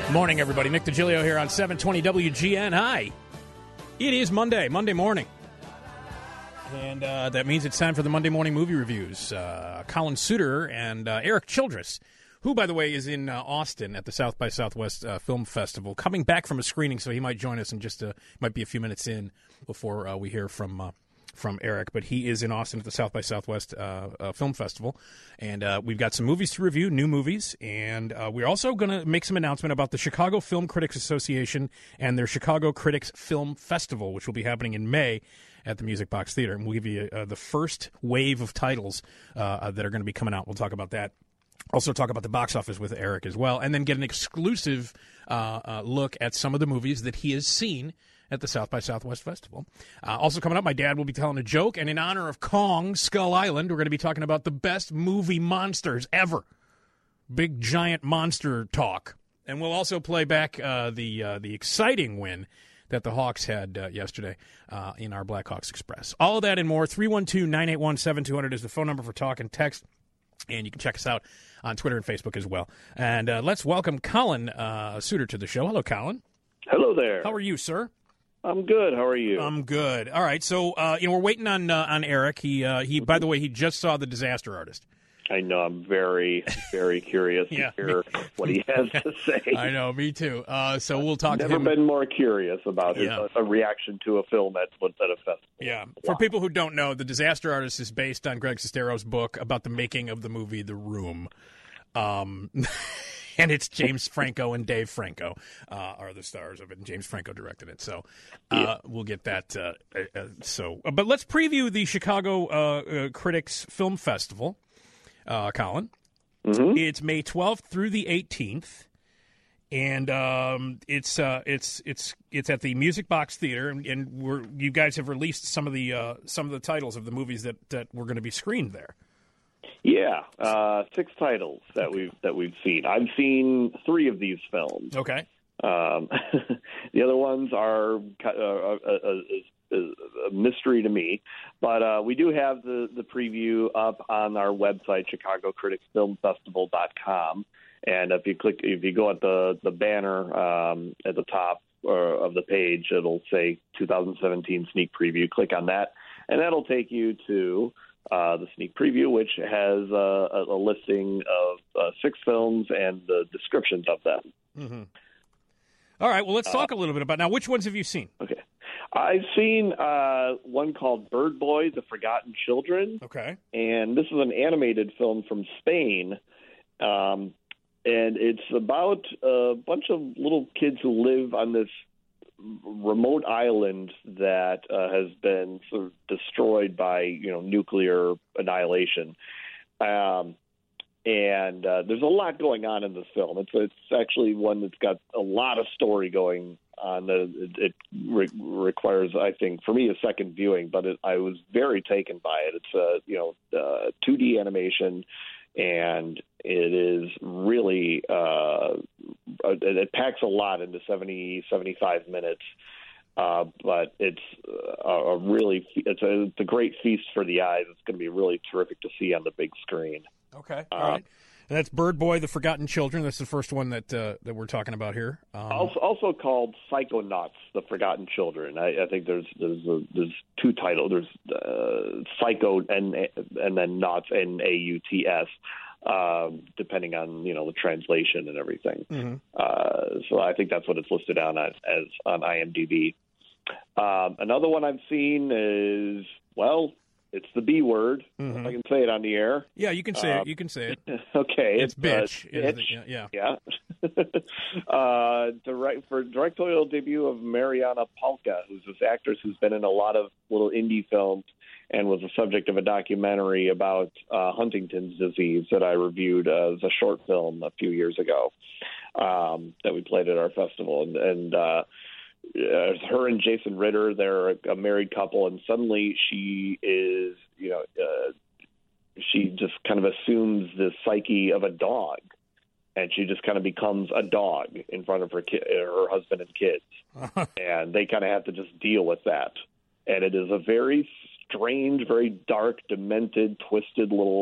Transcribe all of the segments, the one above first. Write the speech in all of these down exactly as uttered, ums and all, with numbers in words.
Morning, everybody. Nick DiGilio here on seven twenty W G N. Hi. It is Monday, Monday morning. And uh, that means it's time for the Monday morning movie reviews. Uh, Colin Suter and uh, Eric Childress, who, by the way, is in uh, Austin at the South by Southwest uh, Film Festival, coming back from a screening, so he might join us in just a, might be a few minutes in before uh, we hear from uh, from Eric. But he is in Austin at the South by Southwest uh, uh, Film Festival, and uh, we've got some movies to review, new movies, and uh, we're also going to make some announcement about the Chicago Film Critics Association and their Chicago Critics Film Festival, which will be happening in May at the Music Box Theater. And we'll give you uh, the first wave of titles uh, that are going to be coming out. We'll talk about that. Also talk about the box office with Eric as well, and then get an exclusive uh, uh, look at some of the movies that he has seen at the South by Southwest Festival. Uh, also coming up, my dad will be telling a joke, and in honor of Kong, Skull Island, we're going to be talking about the best movie monsters ever. Big, giant monster talk. And we'll also play back uh, the uh, the exciting win that the Hawks had uh, yesterday uh, in our Blackhawks Express. All of that and more. three one two, nine eight one, seven two zero zero is the phone number for talk and text. And you can check us out on Twitter and Facebook as well. And uh, let's welcome Colin uh, Suter to the show. Hello, Colin. Hello there. How are you, sir? I'm good. How are you? I'm good. All right. So, uh, you know, we're waiting on uh, on Eric. He, uh, he. By the way, he just saw The Disaster Artist. I know. I'm very, very curious yeah, to hear me, what he has to say. I know. Me too. Uh, so we'll talk Never to him. Never been more curious about his, yeah. a, a reaction to a film at, at a festival. Yeah. Wow. For people who don't know, The Disaster Artist is based on Greg Sestero's book about the making of the movie The Room. Um, and it's James Franco and Dave Franco uh, are the stars of it, and James Franco directed it. So uh, yeah. we'll get that. Uh, uh, so, But let's preview the Chicago uh, uh, Critics Film Festival, uh, Colin. Mm-hmm. It's May twelfth through the eighteenth, and um, it's uh, it's it's it's at the Music Box Theater, and, and we're you guys have released some of the uh, some of the titles of the movies that, that were going to be screened there. Yeah, uh, six titles that we've that we've seen. I've seen three of these films. Okay. Um, the other ones are uh, a, a, a mystery to me, but uh, we do have the, the preview up on our website, Chicago Critics Film Festival dot com. And if you click, if you go at the the banner um, at the top uh, of the page, it'll say two thousand seventeen sneak preview. Click on that, and that'll take you to uh, the sneak preview, which has uh, a, a listing of uh, six films and the descriptions of them. Mm-hmm. All right, well, let's talk uh, a little bit about now. Which ones have you seen? Okay. I've seen uh, one called Bird Boy, The Forgotten Children. Okay. And this is an animated film from Spain. Um, and it's about a bunch of little kids who live on this remote island that uh, has been sort of destroyed by, you know, nuclear annihilation. Um And uh, there's a lot going on in this film. It's it's actually one that's got a lot of story going on. It, it re- requires, I think, for me, a second viewing. But it, I was very taken by it. It's a you know uh, two D animation, and it is really uh, it, it packs a lot into seventy, seventy-five minutes. Uh, but it's a, a really it's a, it's a great feast for the eyes. It's going to be really terrific to see on the big screen. Okay, all uh, right. And that's Bird Boy, The Forgotten Children. That's the first one that uh, that we're talking about here. Um, also, also called Psychonauts, The Forgotten Children. I, I think there's there's a, there's two titles. There's uh, Psycho and and then Nauts, N A U T S, um, depending on you know the translation and everything. Mm-hmm. Uh, so I think that's what it's listed on as, as on IMDb. Um, another one I've seen is well. It's the B word. Mm-hmm. If I can say it on the air. Yeah, you can say uh, it. You can say it. Okay. It's, it's bitch. Uh, bitch. The, yeah. Yeah. uh, direct, for directorial debut of Mariana Palka, who's this actress who's been in a lot of little indie films and was the subject of a documentary about uh, Huntington's disease that I reviewed as a short film a few years ago um, that we played at our festival. And, and uh, Uh, her and Jason Ritter, they're a, a married couple, and suddenly she is, you know, uh, she just kind of assumes the psyche of a dog, and she just kind of becomes a dog in front of her ki- her husband and kids, and they kind of have to just deal with that. And it is a very strange, very dark, demented, twisted little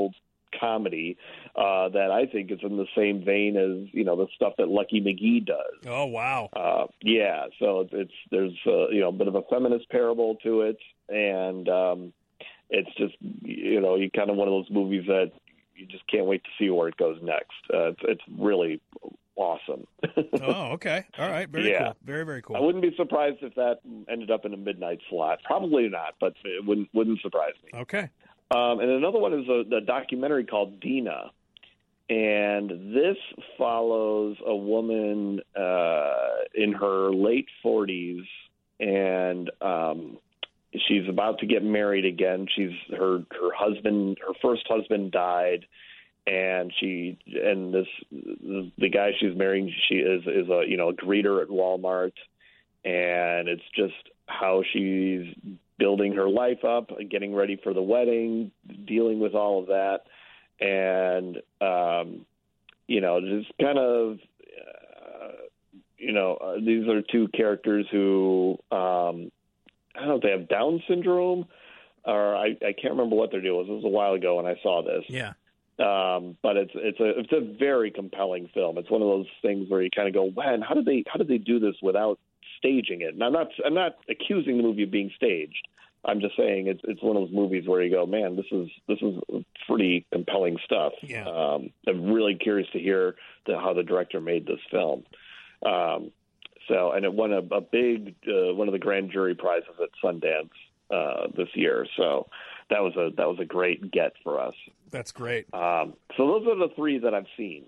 comedy uh, that I think is in the same vein as, you know, the stuff that Lucky McGee does. Oh, wow. Uh, yeah, so it's, it's there's uh, you know a bit of a feminist parable to it, and um, it's just, you know, you kind of one of those movies that you just can't wait to see where it goes next. Uh, it's, it's really awesome. Oh, okay. All right. Very yeah. cool. Very, very cool. I wouldn't be surprised if that ended up in a midnight slot. Probably not, but it wouldn't wouldn't surprise me. Okay. Um, and another one is a, a documentary called Dina. And this follows a woman uh, in her late forties, and um, she's about to get married again. She's her her husband, her first husband died, and she and this the guy she's marrying, she is is a you know a greeter at Walmart, and it's just how she's building her life up, getting ready for the wedding, dealing with all of that. And, um, you know, just kind of, uh, you know, uh, these are two characters who, um, I don't know if they have Down syndrome, or I, I can't remember what their deal was. It was a while ago when I saw this. Yeah. Um, but it's it's a it's a very compelling film. It's one of those things where you kind of go, man, how did they how did they do this without staging it? And I'm not I'm not accusing the movie of being staged. I'm just saying it's it's one of those movies where you go, man, this is this is pretty compelling stuff. Yeah. Um, I'm really curious to hear the, how the director made this film. Um, so, and it won a, a big uh, one of the grand jury prizes at Sundance uh, this year. So that was a that was a great get for us. That's great. Um, so those are the three that I've seen.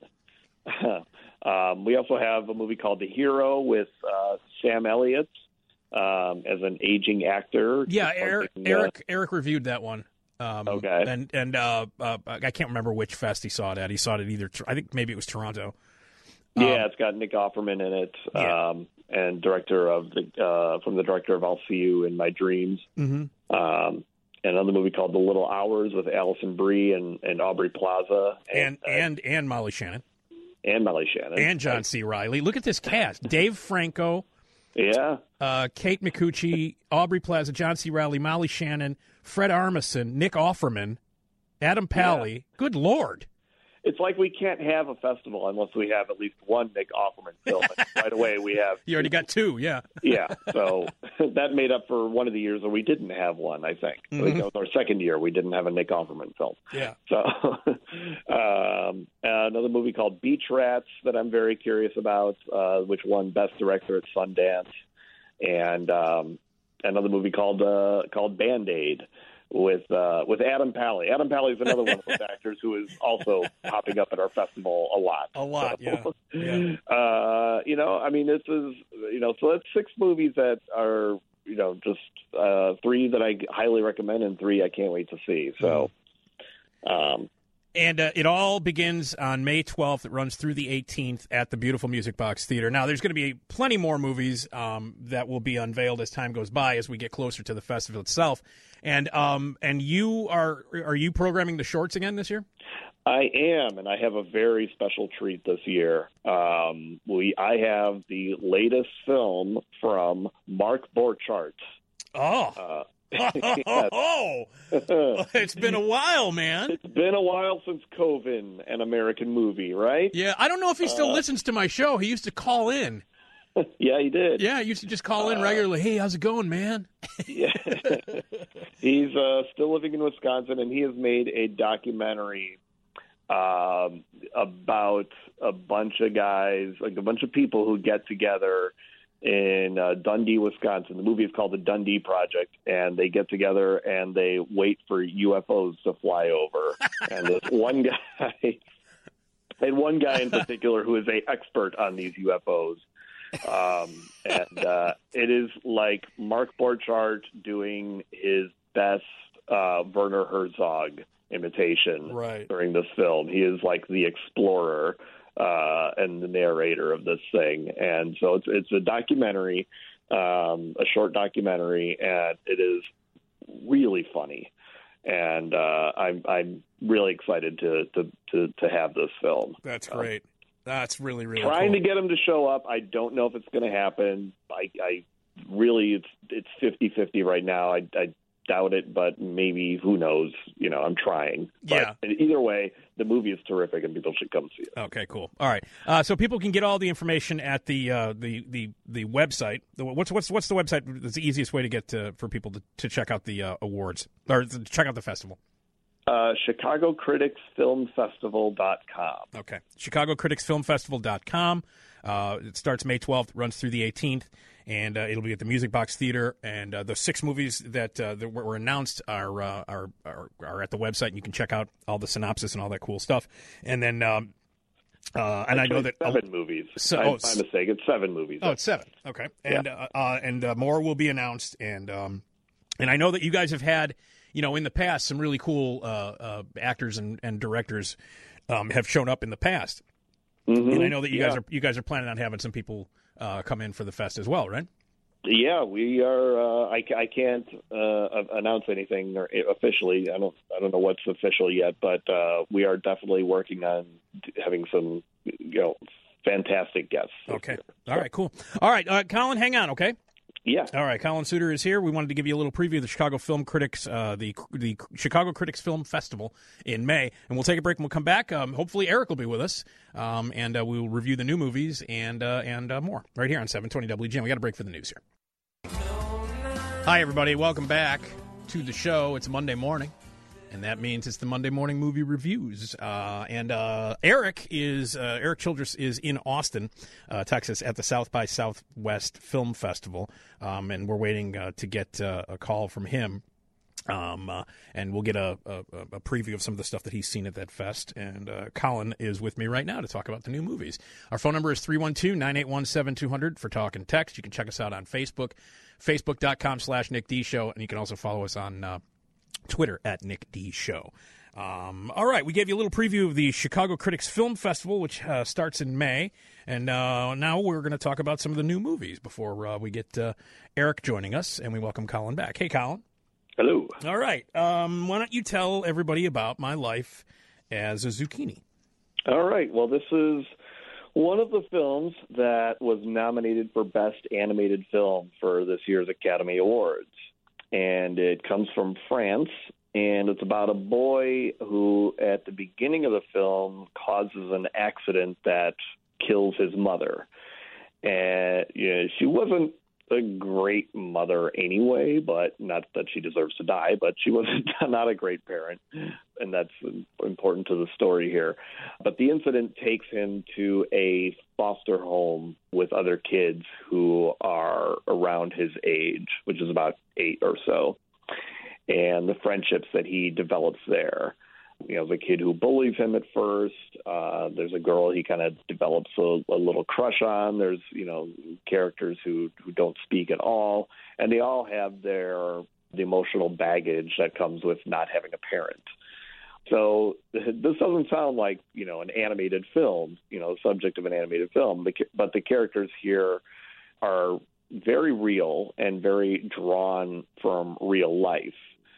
um, we also have a movie called The Hero with uh, Sam Elliott. Um, as an aging actor. Yeah, Eric, uh, Eric Eric reviewed that one. Um, okay. And, and uh, uh, I can't remember which fest he saw it at. He saw it at either, I think maybe it was Toronto. Yeah, um, it's got Nick Offerman in it, yeah. um, and director of the uh, from the director of I'll See You in My Dreams. Mm-hmm. Um, another movie called The Little Hours with Alison Brie and, and Aubrey Plaza. And, and, uh, and, and Molly Shannon. And Molly Shannon. And John C. Reilly. Look at this cast. Dave Franco. Yeah. Uh, Kate McCucci, Aubrey Plaza, John C. Reilly, Molly Shannon, Fred Armisen, Nick Offerman, Adam Pally. Yeah. Good Lord. It's like we can't have a festival unless we have at least one Nick Offerman film. And right away we have... You already got two, yeah. Yeah, so that made up for one of the years where we didn't have one, I think. Mm-hmm. I think that was our second year we didn't have a Nick Offerman film. Yeah. So um, another movie called Beach Rats that I'm very curious about, uh, which won Best Director at Sundance. And um, another movie called uh, called Band-Aid. With uh, with Adam Pally. Adam Pally is another one of those actors who is also popping up at our festival a lot. A lot, so, yeah. yeah. Uh, you know, I mean, this is, you know, so that's six movies that are, you know, just uh, three that I highly recommend and three I can't wait to see. So, um, And uh, it all begins on May twelfth. It runs through the eighteenth at the beautiful Music Box Theater. Now, there's going to be plenty more movies um, that will be unveiled as time goes by as we get closer to the festival itself. And um, and you are are you programming the shorts again this year? I am, and I have a very special treat this year. Um, we I have the latest film from Mark Borchardt. Oh. Uh, oh, it's been a while, man. It's been a while since Coven, an American movie, right? Yeah, I don't know if he still uh, listens to my show. He used to call in. Yeah, he did. Yeah, he used to just call in uh, regularly. Hey, how's it going, man? Yeah. He's uh, still living in Wisconsin, and he has made a documentary um, about a bunch of guys, like a bunch of people who get together in uh, Dundee, Wisconsin. The movie is called The Dundee Project, and they get together and they wait for U F Os to fly over. And there's one guy, and one guy in particular who is an expert on these U F Os. Um, and uh, it is like Mark Borchardt doing his best uh, Werner Herzog imitation right. during this film. He is like the explorer uh, and the narrator of this thing. And so it's it's a documentary, um, a short documentary, and it is really funny. And uh, I'm I'm really excited to to to, to have this film. That's great. Um, That's really, really trying cool. to get him to show up. I don't know if it's going to happen. I, I really, it's it's fifty-fifty right now. I, I doubt it, but maybe, who knows? You know, I'm trying. Yeah. But either way, the movie is terrific, and people should come see it. Okay, cool. All right, uh, so people can get all the information at the uh, the the the website. The, what's what's what's the website? That's the easiest way to get to, for people to, to check out the uh, awards or to check out the festival. Uh, Chicago Critics Film Festival dot com. Okay, Chicago Critics Film Festival dot com. Uh, it starts May twelfth, runs through the eighteenth, and uh, it'll be at the Music Box Theater. And uh, the six movies that, uh, that were announced are, uh, are are are at the website, and you can check out all the synopsis and all that cool stuff. And then, um, uh, and Actually, I know that seven oh, movies. So, I, oh, my mistake. It's seven movies. Oh, it's seven. Okay, and Yeah. uh, uh, and uh, more will be announced. And um, and I know that you guys have had, you know, in the past, some really cool uh, uh, actors and, and directors um, have shown up in the past. Mm-hmm. And I know that you yeah. guys are you guys are planning on having some people uh, come in for the fest as well, right? Yeah, we are. Uh, I, I can't uh, announce anything or officially. I don't. I don't know what's official yet, but uh, we are definitely working on having some, you know, fantastic guests. Okay. Year. All right. Cool. All right, uh, Colin, hang on. Okay. Yeah. All right, Colin Suter is here. We wanted to give you a little preview of the Chicago Film Critics, uh, the the Chicago Critics Film Festival in May, and we'll take a break and we'll come back. Um, hopefully, Eric will be with us, um, and uh, we will review the new movies and uh, and uh, more right here on seven twenty W G N. We got a break for the news here. Hi, everybody. Welcome back to the show. It's Monday morning, and that means it's the Monday morning movie reviews. Uh, and uh, Eric is uh, Eric Childress is in Austin, uh, Texas, at the South by Southwest Film Festival, um, and we're waiting uh, to get uh, a call from him. Um, uh, and we'll get a, a, a preview of some of the stuff that he's seen at that fest. And uh, Colin is with me right now to talk about the new movies. Our phone number is three one two, nine eight one, seven two zero zero for talk and text. You can check us out on Facebook, facebook.com slash Nick D Show. And you can also follow us on uh, Twitter at Nick D Show. Um, all right, we gave you a little preview of the Chicago Critics Film Festival, which uh, starts in May. And uh, now we're going to talk about some of the new movies before uh, we get uh, Eric joining us. And we welcome Colin back. Hey, Colin. Hello. All right. Um, why don't you tell everybody about My Life as a Zucchini? All right. Well, this is one of the films that was nominated for Best Animated Film for this year's Academy Awards. And it comes from France, and it's about a boy who, at the beginning of the film, causes an accident that kills his mother. And you know, she wasn't a great mother anyway, but not that she deserves to die, but she was not a great parent, and that's important to the story here. But the incident takes him to a foster home with other kids who are around his age, which is about eight or so, and the friendships that he develops there. You know, the kid who bullies him at first. Uh, there's a girl he kind of develops a, a little crush on. There's, you know, characters who, who don't speak at all. And they all have their the emotional baggage that comes with not having a parent. So this doesn't sound like, you know, an animated film, you know, subject of an animated film. But the characters here are very real and very drawn from real life.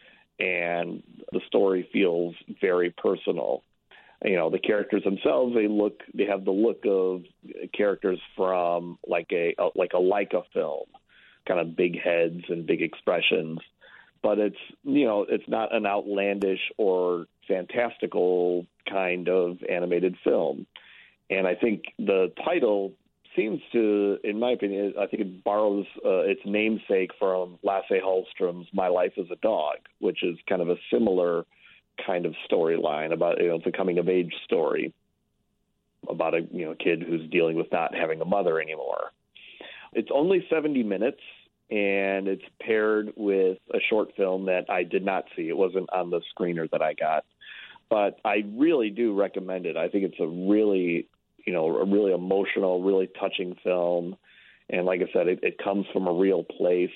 And the story feels very personal. You know, the characters themselves, they look, they have the look of characters from like a, like a Leica film, kind of big heads and big expressions. But it's, you know, it's not an outlandish or fantastical kind of animated film. And I think the title seems to, in my opinion, I think it borrows uh, its namesake from Lasse Hallström's My Life as a Dog, which is kind of a similar kind of storyline about, you know, it's a coming-of-age story about a, you know, kid who's dealing with not having a mother anymore. It's only seventy minutes, and it's paired with a short film that I did not see. It wasn't on the screener that I got. But I really do recommend it. I think it's a really you know, a really emotional, really touching film. And like I said, it, it comes from a real place.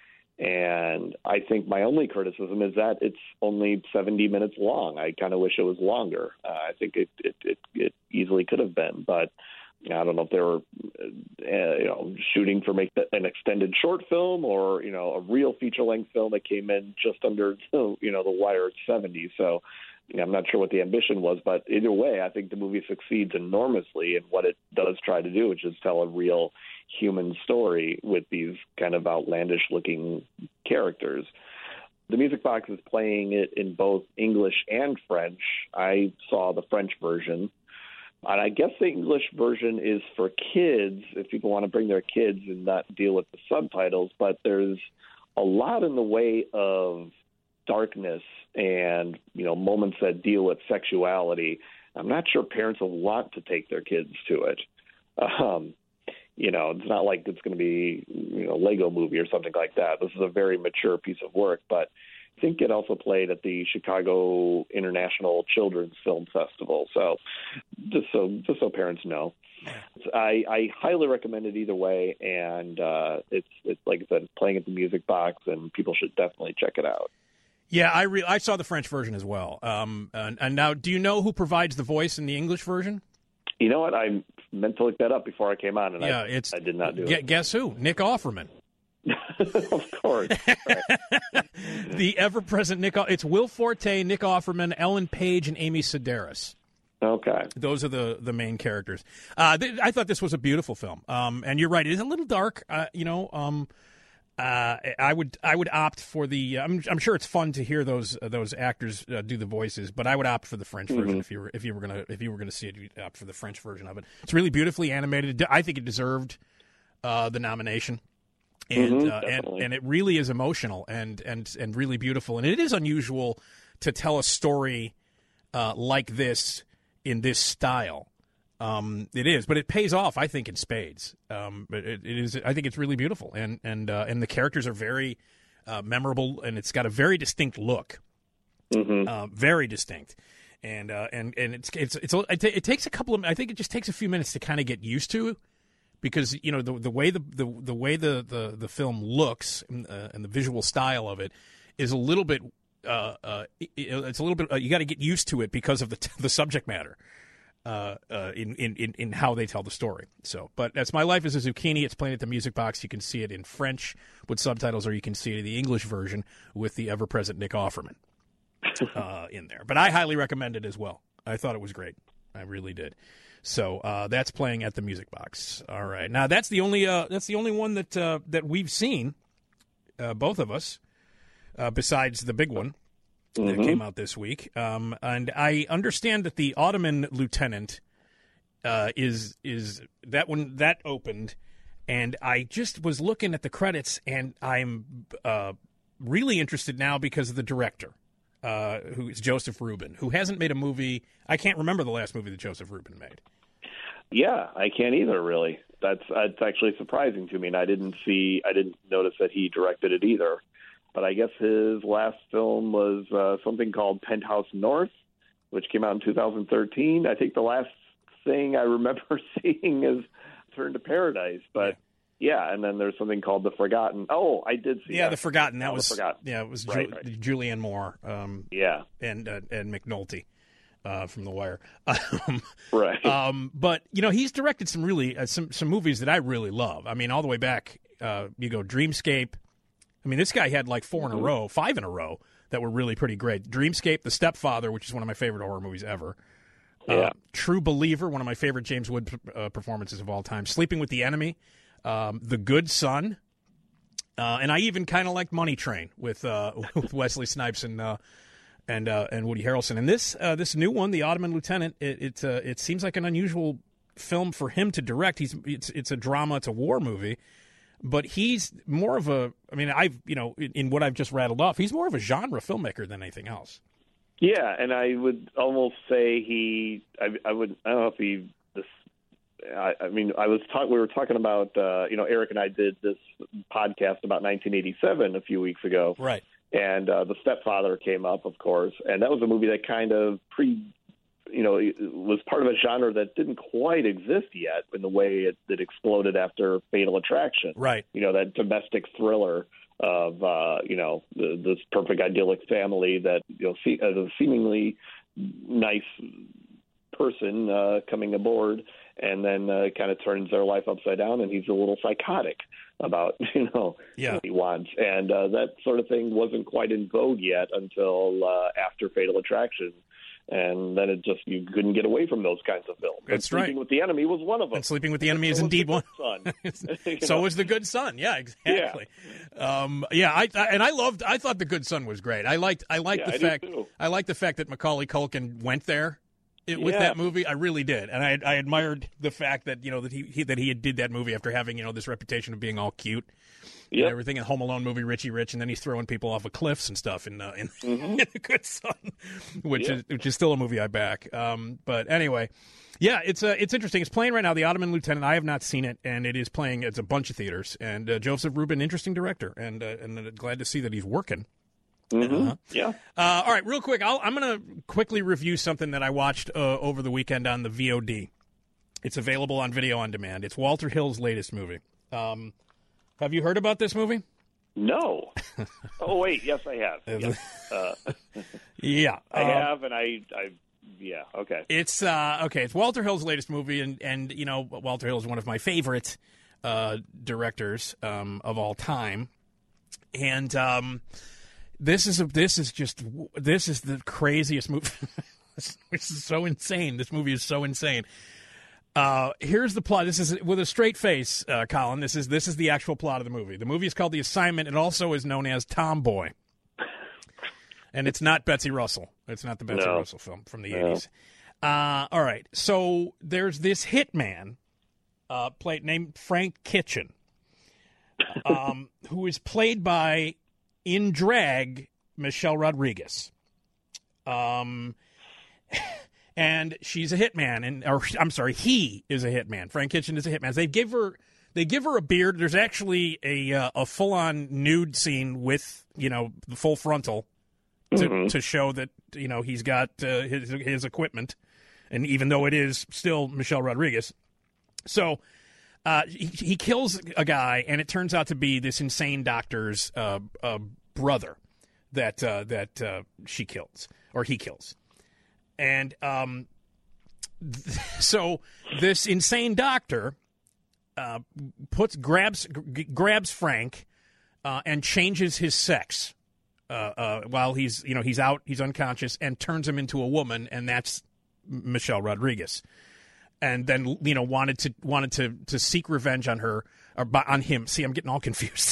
And I think my only criticism is that it's only seventy minutes long. I kind of wish it was longer. Uh, I think it, it, it, it easily could have been, but I don't know if they were, uh, you know, shooting for make an extended short film or, you know, a real feature-length film that came in just under, you know, the wire at seventy. So, you know, I'm not sure what the ambition was, but either way, I think the movie succeeds enormously in what it does try to do, which is tell a real human story with these kind of outlandish-looking characters. The Music Box is playing it in both English and French. I saw the French version. And I guess the English version is for kids, if people want to bring their kids and not deal with the subtitles. But there's a lot in the way of darkness and, you know, moments that deal with sexuality. I'm not sure parents will want to take their kids to it. Um, you know, it's not like it's going to be, you know, Lego Movie or something like that. This is a very mature piece of work. But I think it also played at the Chicago International Children's Film Festival. So just so just so parents know, I, I highly recommend it either way. And uh, it's it's like I said, playing at the Music Box, and people should definitely check it out. Yeah, I re- I saw the French version as well. Um, and, and now, do you know who provides the voice in the English version? You know what? I meant to look that up before I came on, and yeah, I, it's, I did not do g- it. Guess who? Nick Offerman. Of course. Right. The ever-present Nick. It's Will Forte, Nick Offerman, Ellen Page, and Amy Sedaris. Okay. Those are the, the main characters. Uh, th- I thought this was a beautiful film. Um, and you're right, it is a little dark. Uh, you know, um, uh, I would I would opt for the. I'm I'm sure it's fun to hear those uh, those actors uh, do the voices, but I would opt for the French version mm-hmm. if you were if you were gonna if you were gonna see it. You'd opt for the French version of it. It's really beautifully animated. I think it deserved uh, the nomination. And, mm-hmm, uh, and and it really is emotional and, and, and really beautiful. And it is unusual to tell a story uh, like this in this style. Um, it is, but it pays off, I think, in spades. Um, but it, it is, I think it's really beautiful, and and uh, and the characters are very uh, memorable, and it's got a very distinct look, mm-hmm. uh, very distinct. And uh, and and it's it's it's it, t- it takes a couple of. I think it just takes a few minutes to kind of get used to. Because you know the the way the the, the way the, the, the film looks and, uh, and the visual style of it is a little bit uh, uh, it's a little bit uh, you got to get used to it because of the t- the subject matter uh, uh, in, in in how they tell the story. So, but that's My Life as a Zucchini. It's playing at the Music Box. You can see it in French with subtitles, or you can see it in the English version with the ever present Nick Offerman uh, in there. But I highly recommend it as well. I thought it was great. I really did. So uh, that's playing at the Music Box. All right, now that's the only uh, that's the only one that uh, that we've seen, uh, both of us, uh, besides the big one mm-hmm. that came out this week. Um, and I understand that the Ottoman Lieutenant uh, is is that one that opened, and I just was looking at the credits, and I'm uh, really interested now because of the director. Uh, who is Joseph Rubin, who hasn't made a movie. I can't remember the last movie that Joseph Rubin made. Yeah, I can't either, really. That's that's actually surprising to me, and I didn't see, I didn't notice that he directed it either. But I guess his last film was uh, something called Penthouse North, which came out in two thousand thirteen. I think the last thing I remember seeing is Turn to Paradise, but. Yeah. Yeah, and then there's something called The Forgotten. Oh, I did see. Yeah, that. The Forgotten. That oh, was Forgotten. Yeah, it was right, Ju- right. Julianne Moore. Um, yeah, and uh, and McNulty uh, from The Wire. Um, right. Um, but you know, he's directed some really uh, some some movies that I really love. I mean, all the way back. Uh, you go Dreamscape. I mean, this guy had like four mm-hmm. in a row, five in a row that were really pretty great. Dreamscape, The Stepfather, which is one of my favorite horror movies ever. Yeah. Uh, True Believer, one of my favorite James Wood uh, performances of all time. Sleeping with the Enemy. Um, The Good Son, uh, and I even kind of like Money Train with uh, with Wesley Snipes and uh, and uh, and Woody Harrelson. And this uh, this new one, The Ottoman Lieutenant, it it, uh, it seems like an unusual film for him to direct. He's it's it's a drama, it's a war movie, but he's more of a. I mean, I've you know in, in what I've just rattled off, he's more of a genre filmmaker than anything else. Yeah, and I would almost say he. I, I would. I don't know if he. This, I, I mean, I was talk, we were talking about, uh, you know, Eric and I did this podcast about nineteen eighty-seven a few weeks ago. Right. And uh, The Stepfather came up, of course. And that was a movie that kind of pre, you know, was part of a genre that didn't quite exist yet in the way it, it exploded after Fatal Attraction. Right. You know, that domestic thriller of, uh, you know, the, this perfect idyllic family that, you know, see, as a seemingly nice person uh, coming aboard, and then uh, kind of turns their life upside down, and he's a little psychotic about, you know, yeah. what he wants. And uh, that sort of thing wasn't quite in vogue yet until uh, after Fatal Attraction. And then it just, you couldn't get away from those kinds of films. That's and right. Sleeping with the Enemy was one of them. And Sleeping with the Enemy is so indeed one. Son. So know? was The Good Son. Yeah, exactly. Yeah, um, yeah I, I and I loved. I thought The Good Son was great. I liked. I liked yeah, the I fact. too. I liked the fact that Macaulay Culkin went there it, with yeah. that movie. I really did, and I, I admired the fact that you know that he, he that he did that movie after having you know this reputation of being all cute. Yep. And everything in Home Alone movie, Richie Rich, and then he's throwing people off of cliffs and stuff in uh, in, mm-hmm. in The Good Son, which yep. is which is still a movie I back. Um, but anyway, yeah, it's uh, it's interesting. It's playing right now. The Ottoman Lieutenant. I have not seen it, and it is playing. It's a bunch of theaters. And uh, Joseph Rubin, interesting director, and uh, and uh, glad to see that he's working. Mm-hmm. Uh-huh. Yeah. Uh, all right, real quick, I'll, I'm going to quickly review something that I watched uh, over the weekend on the V O D. It's available on video on demand. It's Walter Hill's latest movie. Um, have you heard about this movie? No. Oh wait, yes, I have. Yes. Uh, yeah, I um, have, and I, I, yeah, okay. It's uh, okay. It's Walter Hill's latest movie, and and you know Walter Hill is one of my favorite uh, directors um, of all time, and um, this is a, this is just this is the craziest movie. This is so insane. This movie is so insane. Uh, here's the plot. This is with a straight face, uh, Colin. This is this is the actual plot of the movie. The movie is called The Assignment. It also is known as Tomboy, and it's not Betsy Russell. It's not the Betsy no. Russell film from the no. eighties. Uh, all right. So there's this hitman, uh, played named Frank Kitchen, um, who is played by in drag Michelle Rodriguez. Um. And she's a hitman, and or I'm sorry, he is a hitman. Frank Kitchen is a hitman. They give her, they give her a beard. There's actually a uh, a full on nude scene with you know the full frontal to mm-hmm. to show that you know he's got uh, his his equipment, and even though it is still Michelle Rodriguez, so uh, he, he kills a guy, and it turns out to be this insane doctor's uh, uh, brother that uh, that uh, she kills or he kills. And um, th- so this insane doctor uh, puts grabs g- grabs Frank uh, and changes his sex uh, uh, while he's you know he's out he's unconscious and turns him into a woman, and that's Michelle Rodriguez. And then you know wanted to wanted to, to seek revenge on her or by, on him. See, I'm getting all confused.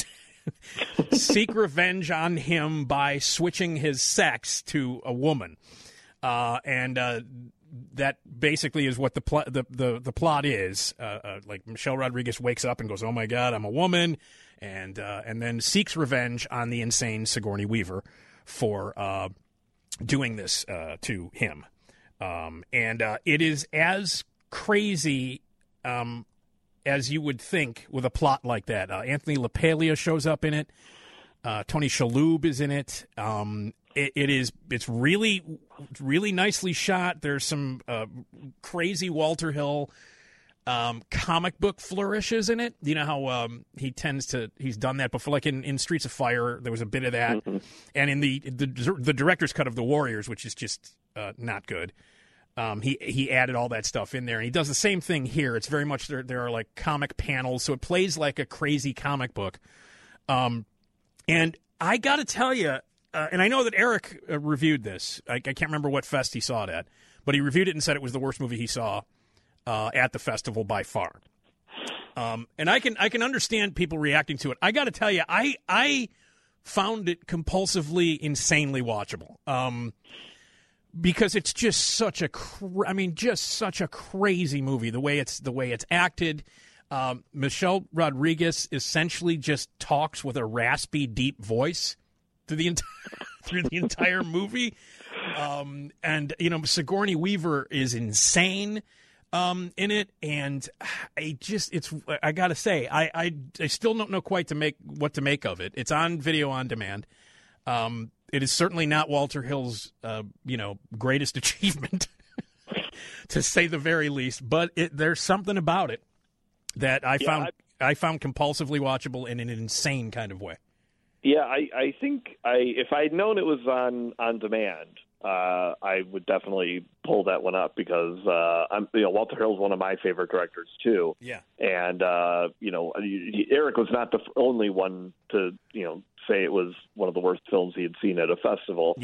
Seek revenge on him by switching his sex to a woman. Uh, and uh, that basically is what the, pl- the, the the plot is. Uh, uh, like Michelle Rodriguez wakes up and goes, "Oh my God, I'm a woman," and uh, and then seeks revenge on the insane Sigourney Weaver for uh, doing this uh, to him. Um, and uh, it is as crazy um, as you would think with a plot like that. Uh, Anthony LaPaglia shows up in it. Uh, Tony Shalhoub is in it. Um, it. It is. It's really, really nicely shot. There's some uh, crazy Walter Hill um, comic book flourishes in it. You know how um, he tends to. He's done that before. Like in, in Streets of Fire, there was a bit of that, mm-hmm. and in the, the the director's cut of The Warriors, which is just uh, not good. Um, he he added all that stuff in there, and he does the same thing here. It's very much there. There are like comic panels, so it plays like a crazy comic book. Um. And I got to tell you, uh, and I know that Eric uh, reviewed this. I, I can't remember what fest he saw it at, but he reviewed it and said it was the worst movie he saw uh, at the festival by far. Um, and I can I can understand people reacting to it. I got to tell you, I I found it compulsively, insanely watchable. Um, because it's just such a, cr- I mean, just such a crazy movie. The way it's the way it's acted. Um, Michelle Rodriguez essentially just talks with a raspy, deep voice through the entire through the entire movie, um, and you know Sigourney Weaver is insane um, in it, and I just it's I gotta say I, I I still don't know quite to make what to make of it. It's on video on demand. Um, it is certainly not Walter Hill's uh, you know greatest achievement, to say the very least, but it, there's something about it that I yeah, found I, I found compulsively watchable in an insane kind of way. Yeah, I, I think I if I'd known it was on on demand, uh, I would definitely pull that one up because uh, I'm you know Walter Hill's one of my favorite directors too. Yeah, and uh, you know Eric was not the only one to you know say it was one of the worst films he had seen at a festival. Yeah,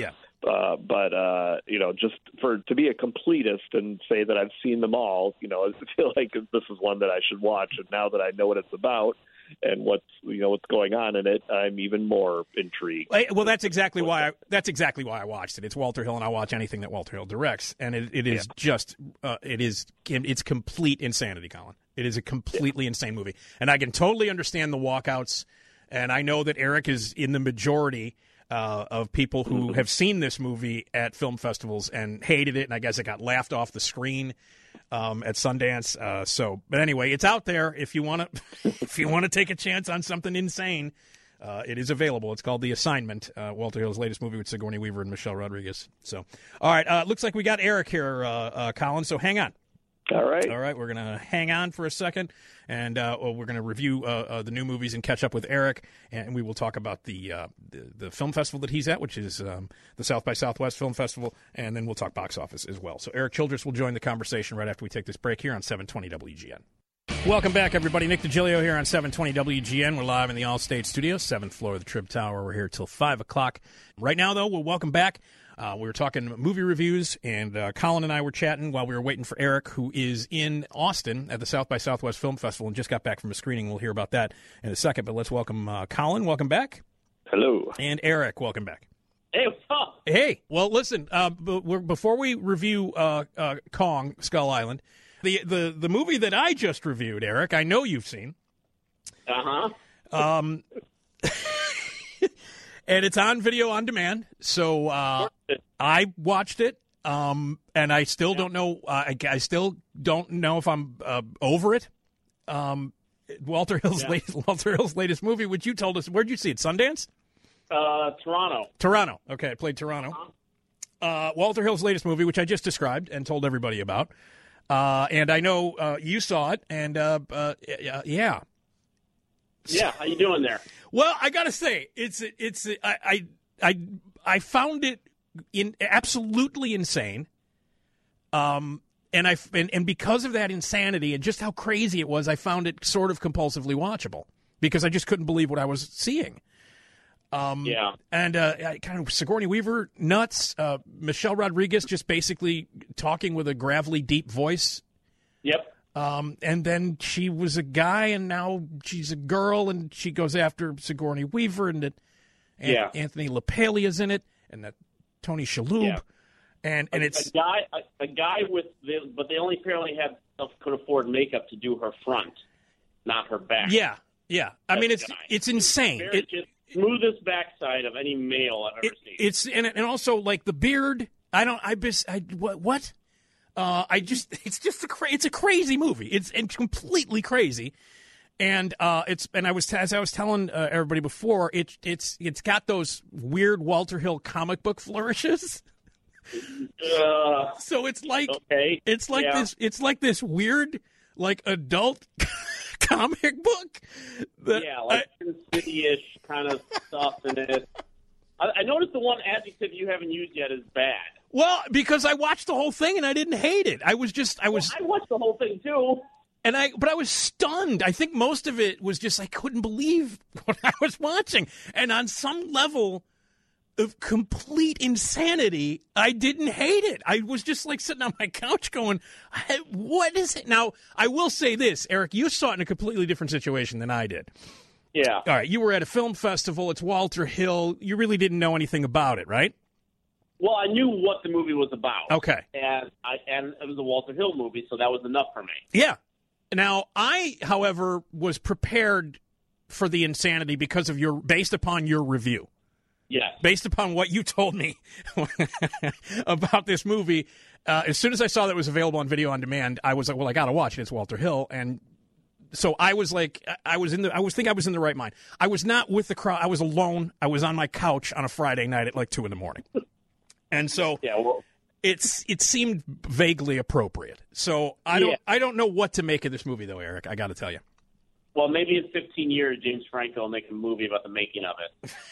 Uh, but uh, you know, just for to be a completist and say that I've seen them all, you know, I feel like this is one that I should watch. And now that I know what it's about and what's you know what's going on in it, I'm even more intrigued. Well, that's exactly why I, that's exactly why I watched it. It's Walter Hill, and I watch anything that Walter Hill directs, and it, it is yeah. just uh, it is it's complete insanity, Colin. It is a completely yeah. insane movie, and I can totally understand the walkouts. And I know that Eric is in the majority uh, of people who mm-hmm. have seen this movie at film festivals and hated it, and I guess it got laughed off the screen um, at Sundance. Uh, so, but anyway, it's out there if you want to if you want to take a chance on something insane. Uh, it is available. It's called The Assignment, uh, Walter Hill's latest movie with Sigourney Weaver and Michelle Rodriguez. So, all right, uh, looks like we got Eric here, uh, uh, Colin. So hang on. All right. All right, we're going to hang on for a second, and uh, well, we're going to review uh, uh, the new movies and catch up with Eric, and we will talk about the uh, the, the film festival that he's at, which is um, the South by Southwest Film Festival, and then we'll talk box office as well. So Eric Childress will join the conversation right after we take this break here on seven twenty W G N. Welcome back, everybody. Nick DiGilio here on seven twenty W G N. We're live in the Allstate Studio, seventh floor of the Trib Tower. We're here till five o'clock. Right now, though, we'll welcome back. Uh, we were talking movie reviews, and uh, Colin and I were chatting while we were waiting for Eric, who is in Austin at the South by Southwest Film Festival and just got back from a screening. We'll hear about that in a second, but let's welcome uh, Colin. Welcome back. Hello. And Eric, welcome back. Hey, what's up? Hey. Well, listen, uh, b- we're, before we review uh, uh, Kong, Skull Island, the, the, the movie that I just reviewed, Eric, I know you've seen. Uh-huh. Um, and it's on video on demand, so uh, I watched it, um, and I still don't know. Uh, I, I still don't know if I'm uh, over it. Um, Walter Hill's yeah. latest, Walter Hill's latest movie, which you told us, where'd you see it? Sundance? Uh, Toronto. Toronto. Okay, I played Toronto. Uh-huh. Uh, Walter Hill's latest movie, which I just described and told everybody about, uh, and I know uh, you saw it, and uh, uh, yeah. Yeah, how you doing there? Well, I gotta say, it's it's I I I, I found it in absolutely insane. Um, and I and, and because of that insanity and just how crazy it was, I found it sort of compulsively watchable because I just couldn't believe what I was seeing. Um, yeah, and uh, kind of Sigourney Weaver nuts. Uh, Michelle Rodriguez just basically talking with a gravelly, deep voice. Yep. Um, and then she was a guy, and now she's a girl, and she goes after Sigourney Weaver, and that yeah. Anthony LaPaglia's in it, and that Tony Shalhoub, yeah. and and a, it's a guy, a, a guy with, the, but they only apparently had could afford makeup to do her front, not her back. Yeah, yeah. I That's mean, it's guy. it's insane. Very It, just smoothest backside of any male I've ever it, seen. It's and and also like the beard. I don't. I bis. I what what. Uh, I just, it's just a, cra- it's a crazy movie. It's, it's completely crazy. And, uh, it's, and I was, t- as I was telling uh, everybody before, it, it's, it's got those weird Walter Hill comic book flourishes. Uh, so it's like, okay. it's like yeah. this, it's like this weird, like adult comic book. That yeah, like Sin City-ish kind of stuff in it. I, I noticed the one adjective you haven't used yet is bad. Well, because I watched the whole thing and I didn't hate it. I was just, I was. Well, I watched the whole thing too. And I, but I was stunned. I think most of it was just I couldn't believe what I was watching. And on some level of complete insanity, I didn't hate it. I was just like sitting on my couch going, "What is it?" Now, I will say this, Eric, you saw it in a completely different situation than I did. Yeah. All right, you were at a film festival. It's Walter Hill. You really didn't know anything about it, right? Well, I knew what the movie was about. Okay. And I and it was a Walter Hill movie, so that was enough for me. Yeah. Now, I, however, was prepared for the insanity because of your, based upon your review. Yes. Based upon what you told me about this movie, uh, as soon as I saw that it was available on video on demand, I was like, well, I got to watch it. It's Walter Hill. And so I was like, I was in the, I was think I was in the right mind. I was not with the crowd. I was alone. I was on my couch on a Friday night at like two in the morning. And so yeah, well, it's it seemed vaguely appropriate. So I don't yeah. I don't know what to make of this movie though, Eric. I got to tell you. Well, maybe in fifteen years, James Franco will make a movie about the making of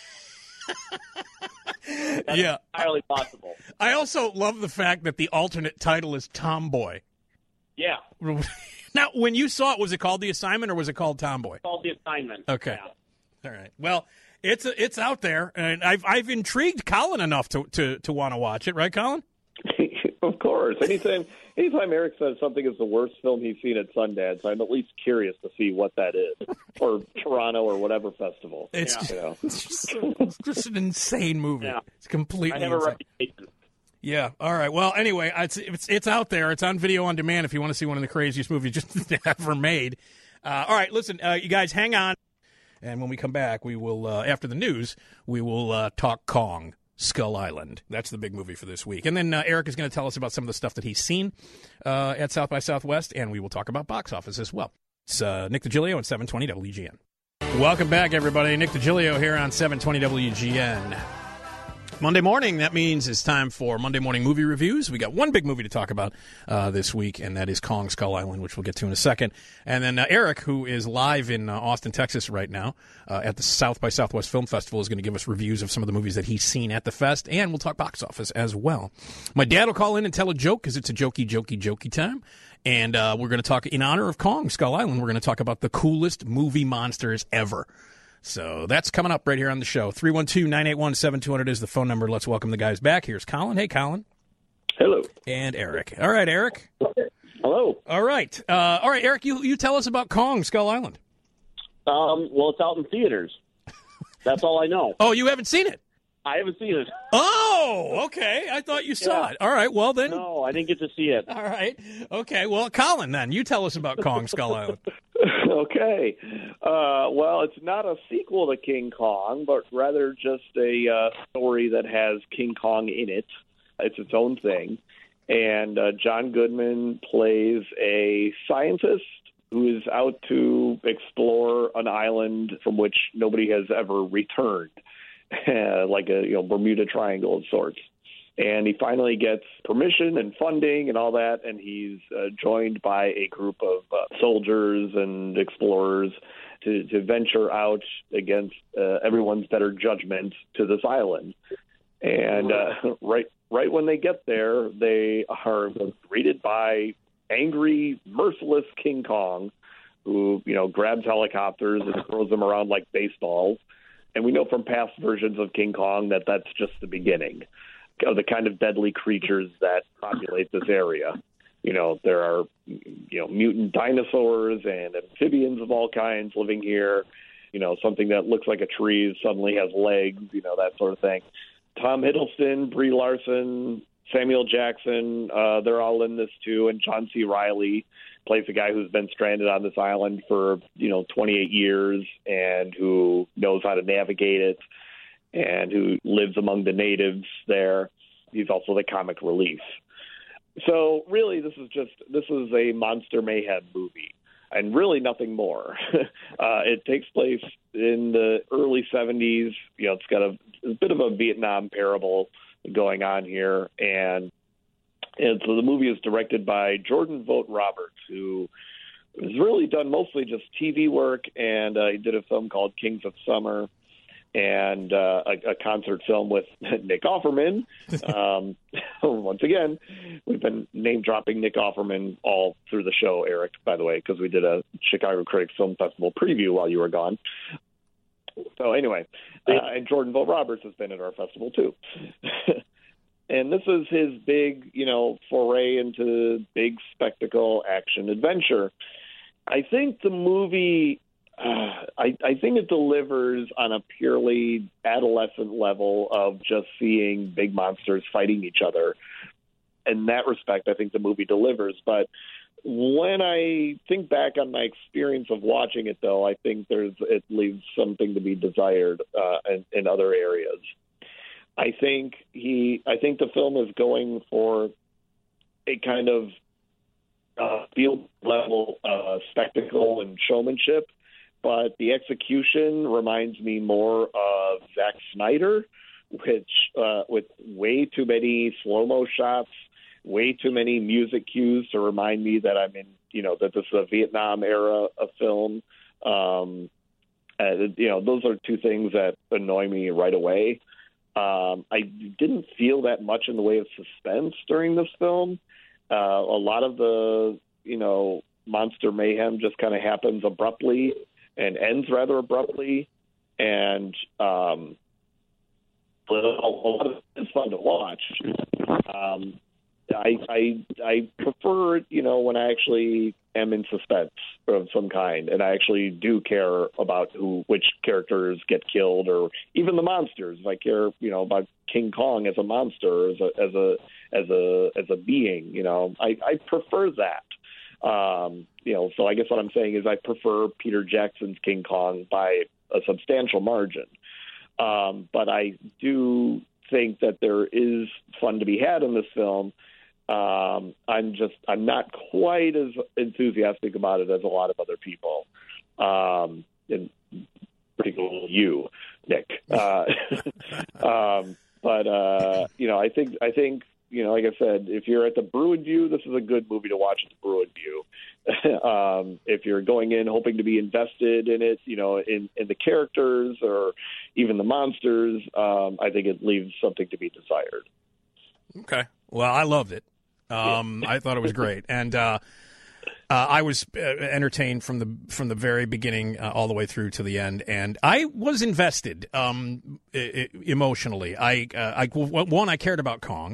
it. That's yeah, entirely possible. I also love the fact that the alternate title is Tomboy. Yeah. Now, when you saw it, was it called The Assignment or was it called Tomboy? It's called The Assignment. Okay. Yeah. All right. Well, it's it's out there, and I've I've intrigued Colin enough to to, to want to watch it, right, Colin? Of course. Anytime anytime Eric says something is the worst film he's seen at Sundance, I'm at least curious to see what that is, or Toronto, or whatever festival. It's, yeah. just, you know. it's, just, it's just an insane movie. Yeah. It's completely I have a insane. reputation. Yeah. All right. Well, anyway, it's, it's it's out there. It's on video on demand if you want to see one of the craziest movies just ever made. Uh, all right. Listen, uh, you guys, hang on. And when we come back, we will, uh, after the news, we will uh, talk Kong Skull Island. That's the big movie for this week. And then uh, Eric is going to tell us about some of the stuff that he's seen uh, at South by Southwest, and we will talk about box office as well. It's uh, Nick DiGilio on seven twenty W G N. Welcome back, everybody. Nick DiGilio here on seven twenty W G N. Monday morning, that means it's time for Monday morning movie reviews. We got one big movie to talk about uh, this week, and that is Kong Skull Island, which we'll get to in a second. And then uh, Eric, who is live in uh, Austin, Texas right now uh, at the South by Southwest Film Festival, is going to give us reviews of some of the movies that he's seen at the fest, and we'll talk box office as well. My dad will call in and tell a joke because it's a jokey, jokey, jokey time. And uh, we're going to talk, in honor of Kong Skull Island, we're going to talk about the coolest movie monsters ever. So that's coming up right here on the show. three one two, nine eight one, seven two zero zero is the phone number. Let's welcome the guys back. Here's Colin. Hey, Colin. Hello. And Eric. All right, Eric. Hello. All right. Uh, all right, Eric, you, you tell us about Kong Skull Island. Um, well, it's out in theaters. That's all I know. Oh, you haven't seen it? I haven't seen it. Oh, okay. I thought you saw Yeah. it. All right, well then. No, I didn't get to see it. All right. Okay, well, Colin, then. You tell us about Kong Skull Island. Okay. Uh, well, it's not a sequel to King Kong, but rather just a uh, story that has King Kong in it. It's its own thing. And uh, John Goodman plays a scientist who is out to explore an island from which nobody has ever returned, like a you know Bermuda Triangle of sorts. And he finally gets permission and funding and all that, and he's uh, joined by a group of uh, soldiers and explorers to, to venture out against uh, everyone's better judgment to this island. And uh, right right when they get there, they are greeted by angry, merciless King Kong, who you know grabs helicopters and throws them around like baseballs. And we know from past versions of King Kong that that's just the beginning of the kind of deadly creatures that populate this area. You know, there are, you know, mutant dinosaurs and amphibians of all kinds living here. You know, something that looks like a tree suddenly has legs, you know, that sort of thing. Tom Hiddleston, Brie Larson, Samuel Jackson, uh, they're all in this too. And John C. Reilly plays a guy who's been stranded on this island for, you know, twenty-eight years and who knows how to navigate it and who lives among the natives there. He's also the comic relief. So really, this is just, this is a monster mayhem movie, and really nothing more. uh, it takes place in the early seventies. You know, it's got a, a bit of a Vietnam parable going on here, and and so the movie is directed by Jordan Vogt Roberts, who has really done mostly just T V work, and uh, he did a film called Kings of Summer, and uh, a, a concert film with Nick Offerman. Um, once again, we've been name-dropping Nick Offerman all through the show, Eric, by the way, because we did a Chicago Critics Film Festival preview while you were gone. So anyway, uh, and Jordan Vogt Roberts has been at our festival too. And this is his big, you know, foray into big spectacle action adventure. I think the movie... Uh, I, I think it delivers on a purely adolescent level of just seeing big monsters fighting each other. In that respect, I think the movie delivers. But when I think back on my experience of watching it, though, I think there's it leaves something to be desired uh, in, in other areas. I think he, I think the film is going for a kind of uh, field level uh, spectacle and showmanship. But the execution reminds me more of Zack Snyder, which uh, with way too many slow-mo shots, way too many music cues to remind me that I'm in, you know, that this is a Vietnam era of film. Um, and, you know, those are two things that annoy me right away. Um, I didn't feel that much in the way of suspense during this film. Uh, a lot of the, you know, monster mayhem just kind of happens abruptly and ends rather abruptly. and um, a lot of it's fun to watch. Um, I, I I prefer, you know, when I actually am in suspense of some kind, and I actually do care about who, which characters get killed, or even the monsters. If I care, you know, about King Kong as a monster, as a as a as a as a being, you know, I, I prefer that. Um, you know, so I guess what I'm saying is I prefer Peter Jackson's King Kong by a substantial margin. Um, but I do think that there is fun to be had in this film. Um, I'm just, I'm not quite as enthusiastic about it as a lot of other people, um, and particularly you, Nick. Uh, um, but, uh, you know, I think, I think, you know, like I said, if you're at the Bruin View, this is a good movie to watch at the Bruin View. um, if you're going in hoping to be invested in it, you know, in, in the characters or even the monsters, um, I think it leaves something to be desired. Okay. Well, I loved it. Um, I thought it was great, and uh, uh, I was uh, entertained from the from the very beginning uh, all the way through to the end, and I was invested um, I- I- emotionally. I, uh, I one, I cared about Kong,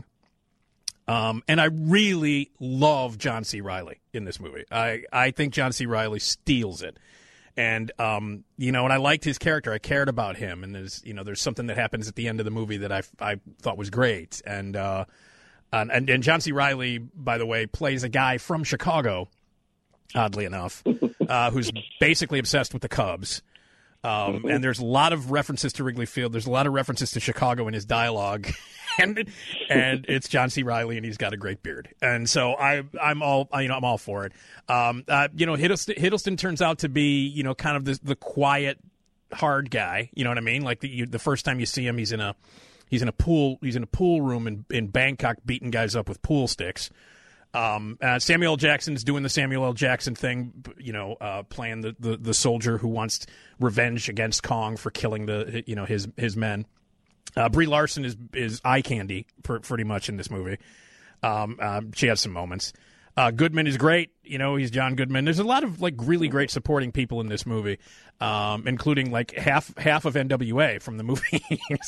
um, and I really love John C. Reilly in this movie. I I think John C. Reilly steals it. And, um, you know, and I liked his character. I cared about him, and there's, you know, there's something that happens at the end of the movie that I, I thought was great, and. Uh, And, and, and John C. Reilly, by the way, plays a guy from Chicago, oddly enough, uh, who's basically obsessed with the Cubs. Um, and there's a lot of references to Wrigley Field. There's a lot of references to Chicago in his dialogue. and and it's John C. Reilly, and he's got a great beard. And so I, I'm all you know, I'm all for it. Um, uh, you know, Hiddleston, Hiddleston turns out to be, you know, kind of the, the quiet, hard guy. You know what I mean? Like the, you, the first time you see him, he's in a He's in a pool. He's in a pool room in, in Bangkok, beating guys up with pool sticks. Um, uh, Samuel L. Jackson's doing the Samuel L. Jackson thing, you know, uh, playing the, the, the soldier who wants revenge against Kong for killing the you know his his men. Uh, Brie Larson is is eye candy per, pretty much in this movie. Um, uh, she has some moments. Uh, Goodman is great. You know, he's John Goodman. There's a lot of like really great supporting people in this movie, um, including like half half of N W A from the movie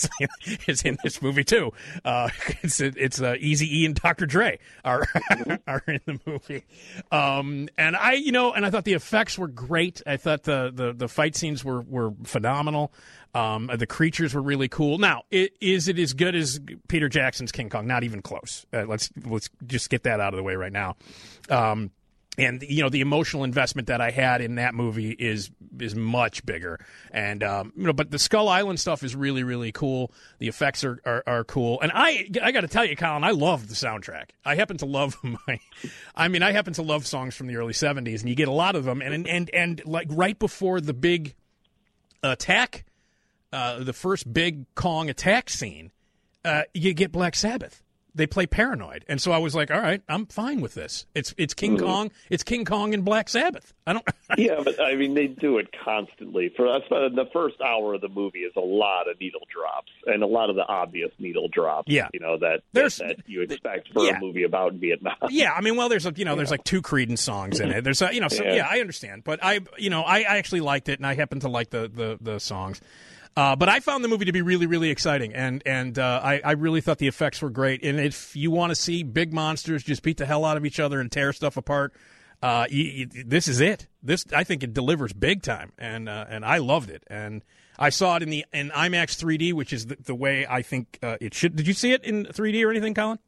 is in this movie too. Uh, it's it's uh, Eazy-E and Doctor Dre are are in the movie, um, and I you know and I thought the effects were great. I thought the the, the fight scenes were were phenomenal. Um, the creatures were really cool. Now, it, is it as good as Peter Jackson's King Kong? Not even close. Uh, let's let's just get that out of the way right now. Um, and you know the emotional investment that I had in that movie is is much bigger. And um, you know, but the Skull Island stuff is really really cool. The effects are are, are cool. And I I got to tell you, Colin, I love the soundtrack. I happen to love my, I mean, I happen to love songs from the early seventies, and you get a lot of them. And and and, and like right before the big attack. Uh, the first big Kong attack scene, uh, you get Black Sabbath. They play Paranoid, and so I was like, "All right, I'm fine with this. It's it's King mm-hmm. Kong. It's King Kong and Black Sabbath." I don't. Yeah, but I mean, they do it constantly. For us, the first hour of the movie is a lot of needle drops and a lot of the obvious needle drops. Yeah, you know that there's, that, that you expect for yeah. a movie about Vietnam. Yeah, I mean, well, there's a, you know, there's like two Creedence songs in it. There's a, you know, so, yeah. yeah, I understand, but I, you know, I, I actually liked it, and I happen to like the the, the songs. Uh, but I found the movie to be really, really exciting, and and uh, I, I really thought the effects were great. And if you want to see big monsters just beat the hell out of each other and tear stuff apart, uh, you, you, this is it. This I think it delivers big time, and uh, and I loved it. And I saw it in the in IMAX three D, which is the, the way I think uh, it should. Did you see it in three D or anything, Colin?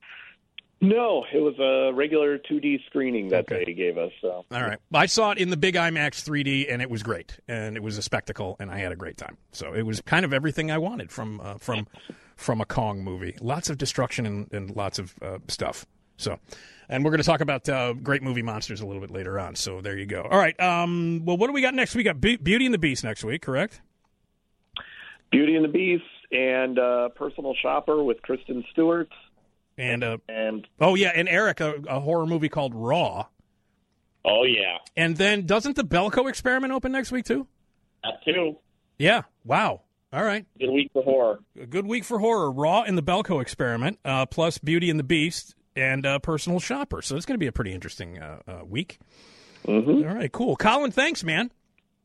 No, it was a regular two D screening that okay. they gave us. So. All right. I saw it in the big IMAX three D, and it was great. And it was a spectacle, and I had a great time. So it was kind of everything I wanted from uh, from from a Kong movie. Lots of destruction and, and lots of uh, stuff. So, and we're going to talk about uh, great movie monsters a little bit later on. So there you go. All right. Um, well, what do we got next? We got Be- Beauty and the Beast next week, correct? Beauty and the Beast and uh, Personal Shopper with Kristen Stewart. And, uh, and oh, yeah, and Eric, a, a horror movie called Raw. Oh, yeah. And then doesn't the Belko Experiment open next week, too? That, too. Yeah. Wow. All right. Good week for horror. A good week for horror. Raw and the Belko Experiment, uh, plus Beauty and the Beast and uh, Personal Shopper. So it's going to be a pretty interesting uh, uh, week. Mm-hmm. All right, cool. Colin, thanks, man.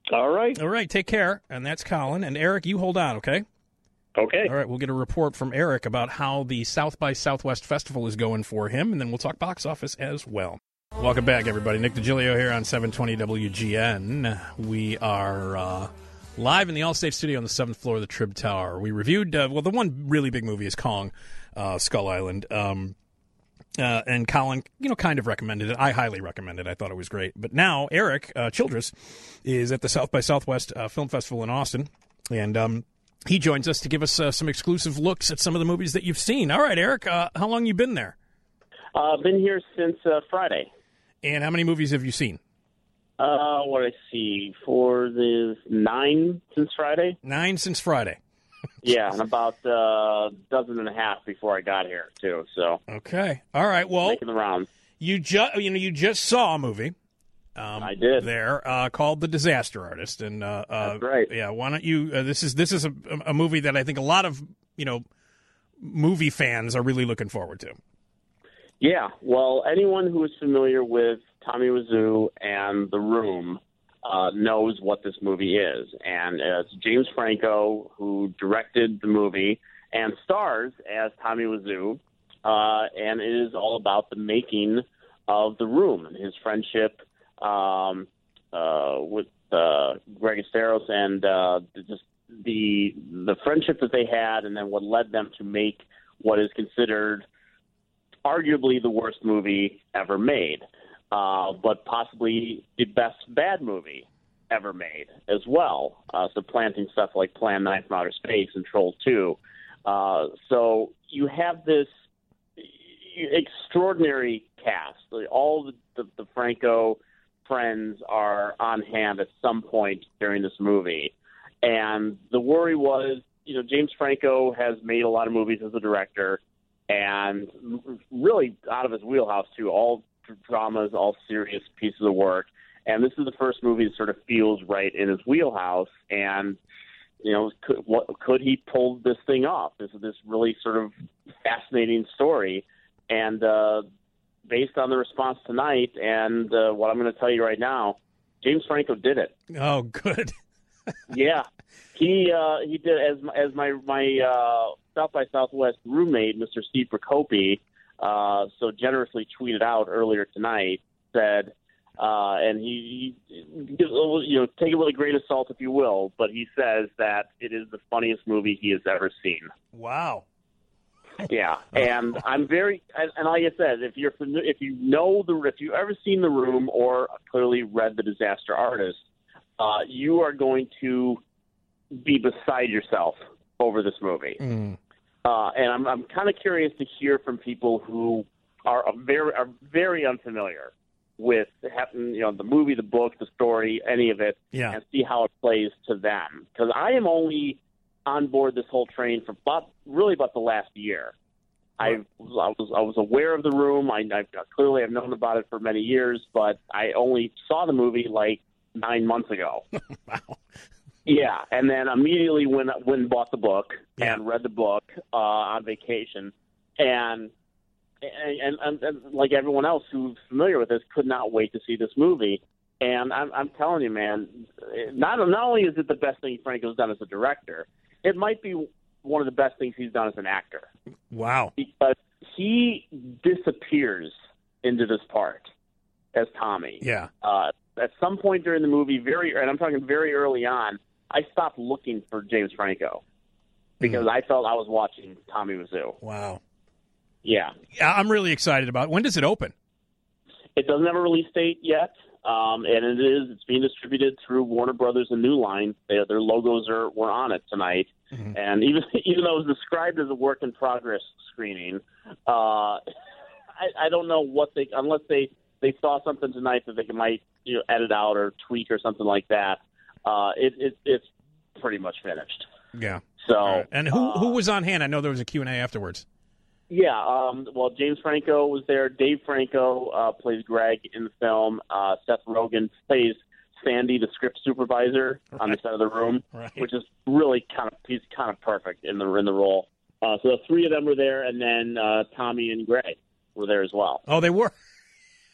All right. All right, take care. And that's Colin. And Eric, you hold on, okay? Okay. All right, we'll get a report from Eric about how the South by Southwest Festival is going for him, and then we'll talk box office as well. Welcome back, everybody. Nick DiGilio here on seven twenty W G N. We are uh, live in the Allstate studio on the seventh floor of the Trib Tower. We reviewed, uh, well, the one really big movie is Kong, uh, Skull Island. Um, uh, and Colin, you know, kind of recommended it. I highly recommend it. I thought it was great. But now Eric uh, Childress is at the South by Southwest uh, Film Festival in Austin, and um, he joins us to give us uh, some exclusive looks at some of the movies that you've seen. All right, Eric, uh, how long you been there? I've uh, been here since uh, Friday. And how many movies have you seen? Uh, what did I see? For the nine since Friday? Nine since Friday. Yeah, and about a uh, dozen and a half before I got here, too. So okay. All right, well, making the rounds. You, ju- you, know, you just saw a movie. Um, I did. There, uh, called The Disaster Artist. And, uh, uh, That's right. Yeah, why don't you, uh, this is this is a, a movie that I think a lot of, you know, movie fans are really looking forward to. Yeah, well, anyone who is familiar with Tommy Wiseau and The Room uh, knows what this movie is. And uh, it's James Franco who directed the movie and stars as Tommy Wiseau, uh, and it is all about the making of The Room and his friendship um, uh, with uh, Greg Esteros and uh, just the the friendship that they had, and then what led them to make what is considered arguably the worst movie ever made, uh, but possibly the best bad movie ever made as well, uh, supplanting stuff like Plan nine from Outer Space and Troll two. Uh, so you have this extraordinary cast. All the, the, the Franco friends are on hand at some point during this movie. And the worry was, you know, James Franco has made a lot of movies as a director, and really out of his wheelhouse, too, all dramas, all serious pieces of work. And this is the first movie that sort of feels right in his wheelhouse. And, you know, could, what, could he pull this thing off? This is this really sort of fascinating story. And uh, based on the response tonight and uh, what I'm going to tell you right now, James Franco did it. Oh, good. Yeah. He uh, he did, as as my my uh, South by Southwest roommate, Mister Steve Procopi, uh, so generously tweeted out earlier tonight, said, uh, and he, he gives, you know, take it with a grain of salt if you will, but he says that it is the funniest movie he has ever seen. Wow. Yeah, and I'm very, and, and like I said, if you're if you know the if you've ever seen The Room or clearly read The Disaster Artist, uh, you are going to be beside yourself over this movie. Mm. Uh, and I'm I'm kind of curious to hear from people who are very are very unfamiliar with you know the movie, the book, the story, any of it, yeah. and see how it plays to them. Because I am only on board this whole train for about, really about the last year. I was I was aware of The Room. I, I clearly have known about it for many years, but I only saw the movie like nine months ago. Wow. Yeah, and then immediately went went and bought the book yeah. and read the book uh, on vacation, and and, and and like everyone else who's familiar with this, could not wait to see this movie. And I'm, I'm telling you, man, not not only is it the best thing Franco's done as a director, it might be one of the best things he's done as an actor. Wow. Because he disappears into this part as Tommy. Yeah. Uh, at some point during the movie, very, and I'm talking very early on, I stopped looking for James Franco because mm. I felt I was watching Tommy Wiseau. Wow. Yeah. Yeah, I'm really excited about it. When does it open? It doesn't have a release date yet. Um, and it is, it's being distributed through Warner Brothers and New Line. They, their logos are were on it tonight. Mm-hmm. And even even though it was described as a work in progress screening, uh, I, I don't know what they, unless they, they saw something tonight that they might you know, edit out or tweak or something like that. Uh, it, it it's pretty much finished. Yeah. So right. And who uh, who was on hand? I know there was a Q and A afterwards. Yeah, um, well, James Franco was there. Dave Franco uh, plays Greg in the film. Uh, Seth Rogen plays Sandy, the script supervisor, right. on the side of the room, right. which is really kind of he's kind of perfect in the in the role. Uh, so the three of them were there, and then uh, Tommy and Greg were there as well. Oh, they were.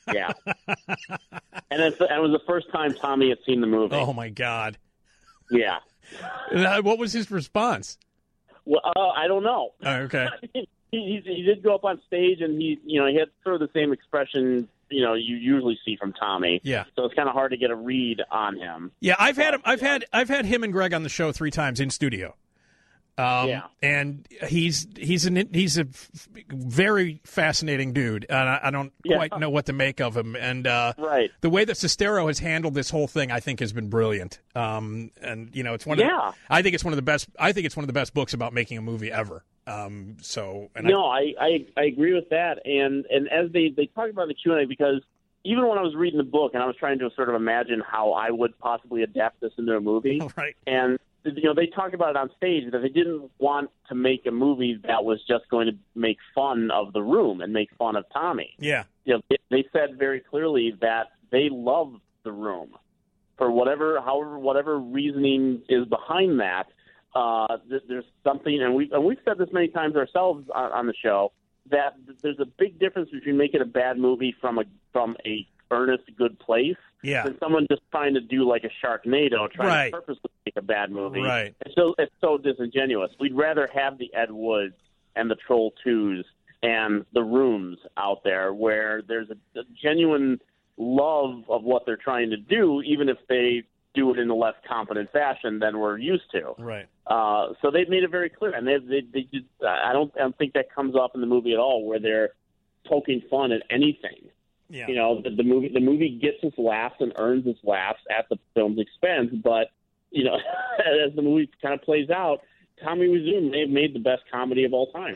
Yeah. And it's, it was the first time Tommy had seen the movie. Oh, my God. Yeah. What was his response? Well, uh, I don't know. Oh, okay. he, he, he did go up on stage, and he, you know, he had sort of the same expression, you know, you usually see from Tommy. Yeah. So it's kind of hard to get a read on him. Yeah, I've had him. I've had I've had him and Greg on the show three times in studio. Um, yeah. And he's he's an he's a very fascinating dude, and I, I don't Yeah. quite know what to make of him. And uh, Right. the way that Sestero has handled this whole thing, I think, has been brilliant. Um, and you know, it's one of Yeah. the, I think it's one of the best. I think it's one of the best books about making a movie ever. Um, so and No, I, I I agree with that, and and as they they talk about in the Q and A, because even when I was reading the book and I was trying to sort of imagine how I would possibly adapt this into a movie, I, right. and you know they talked about it on stage that they didn't want to make a movie that was just going to make fun of The Room and make fun of Tommy. Yeah. You know, they, they said very clearly that they love The Room for whatever, however, whatever reasoning is behind that. Uh, th- there's something, and we and we've said this many times ourselves on, on the show, that th- there's a big difference between making a bad movie from a from a earnest good place, Yeah. than someone just trying to do like a Sharknado, trying Right. to purposely make a bad movie. Right. It's so it's so disingenuous. We'd rather have the Ed Woods and the Troll Twos and the Rooms out there, where there's a, a genuine love of what they're trying to do, even if they do it in a less confident fashion than we're used to. Right. Uh, so they've made it very clear, and they, they, they just, I don't, I don't think that comes off in the movie at all, where they're poking fun at anything. Yeah. You know, the, the movie, the movie gets its laughs and earns its laughs at the film's expense, but you know, as the movie kind of plays out, Tommy Wiseau may have made the best comedy of all time.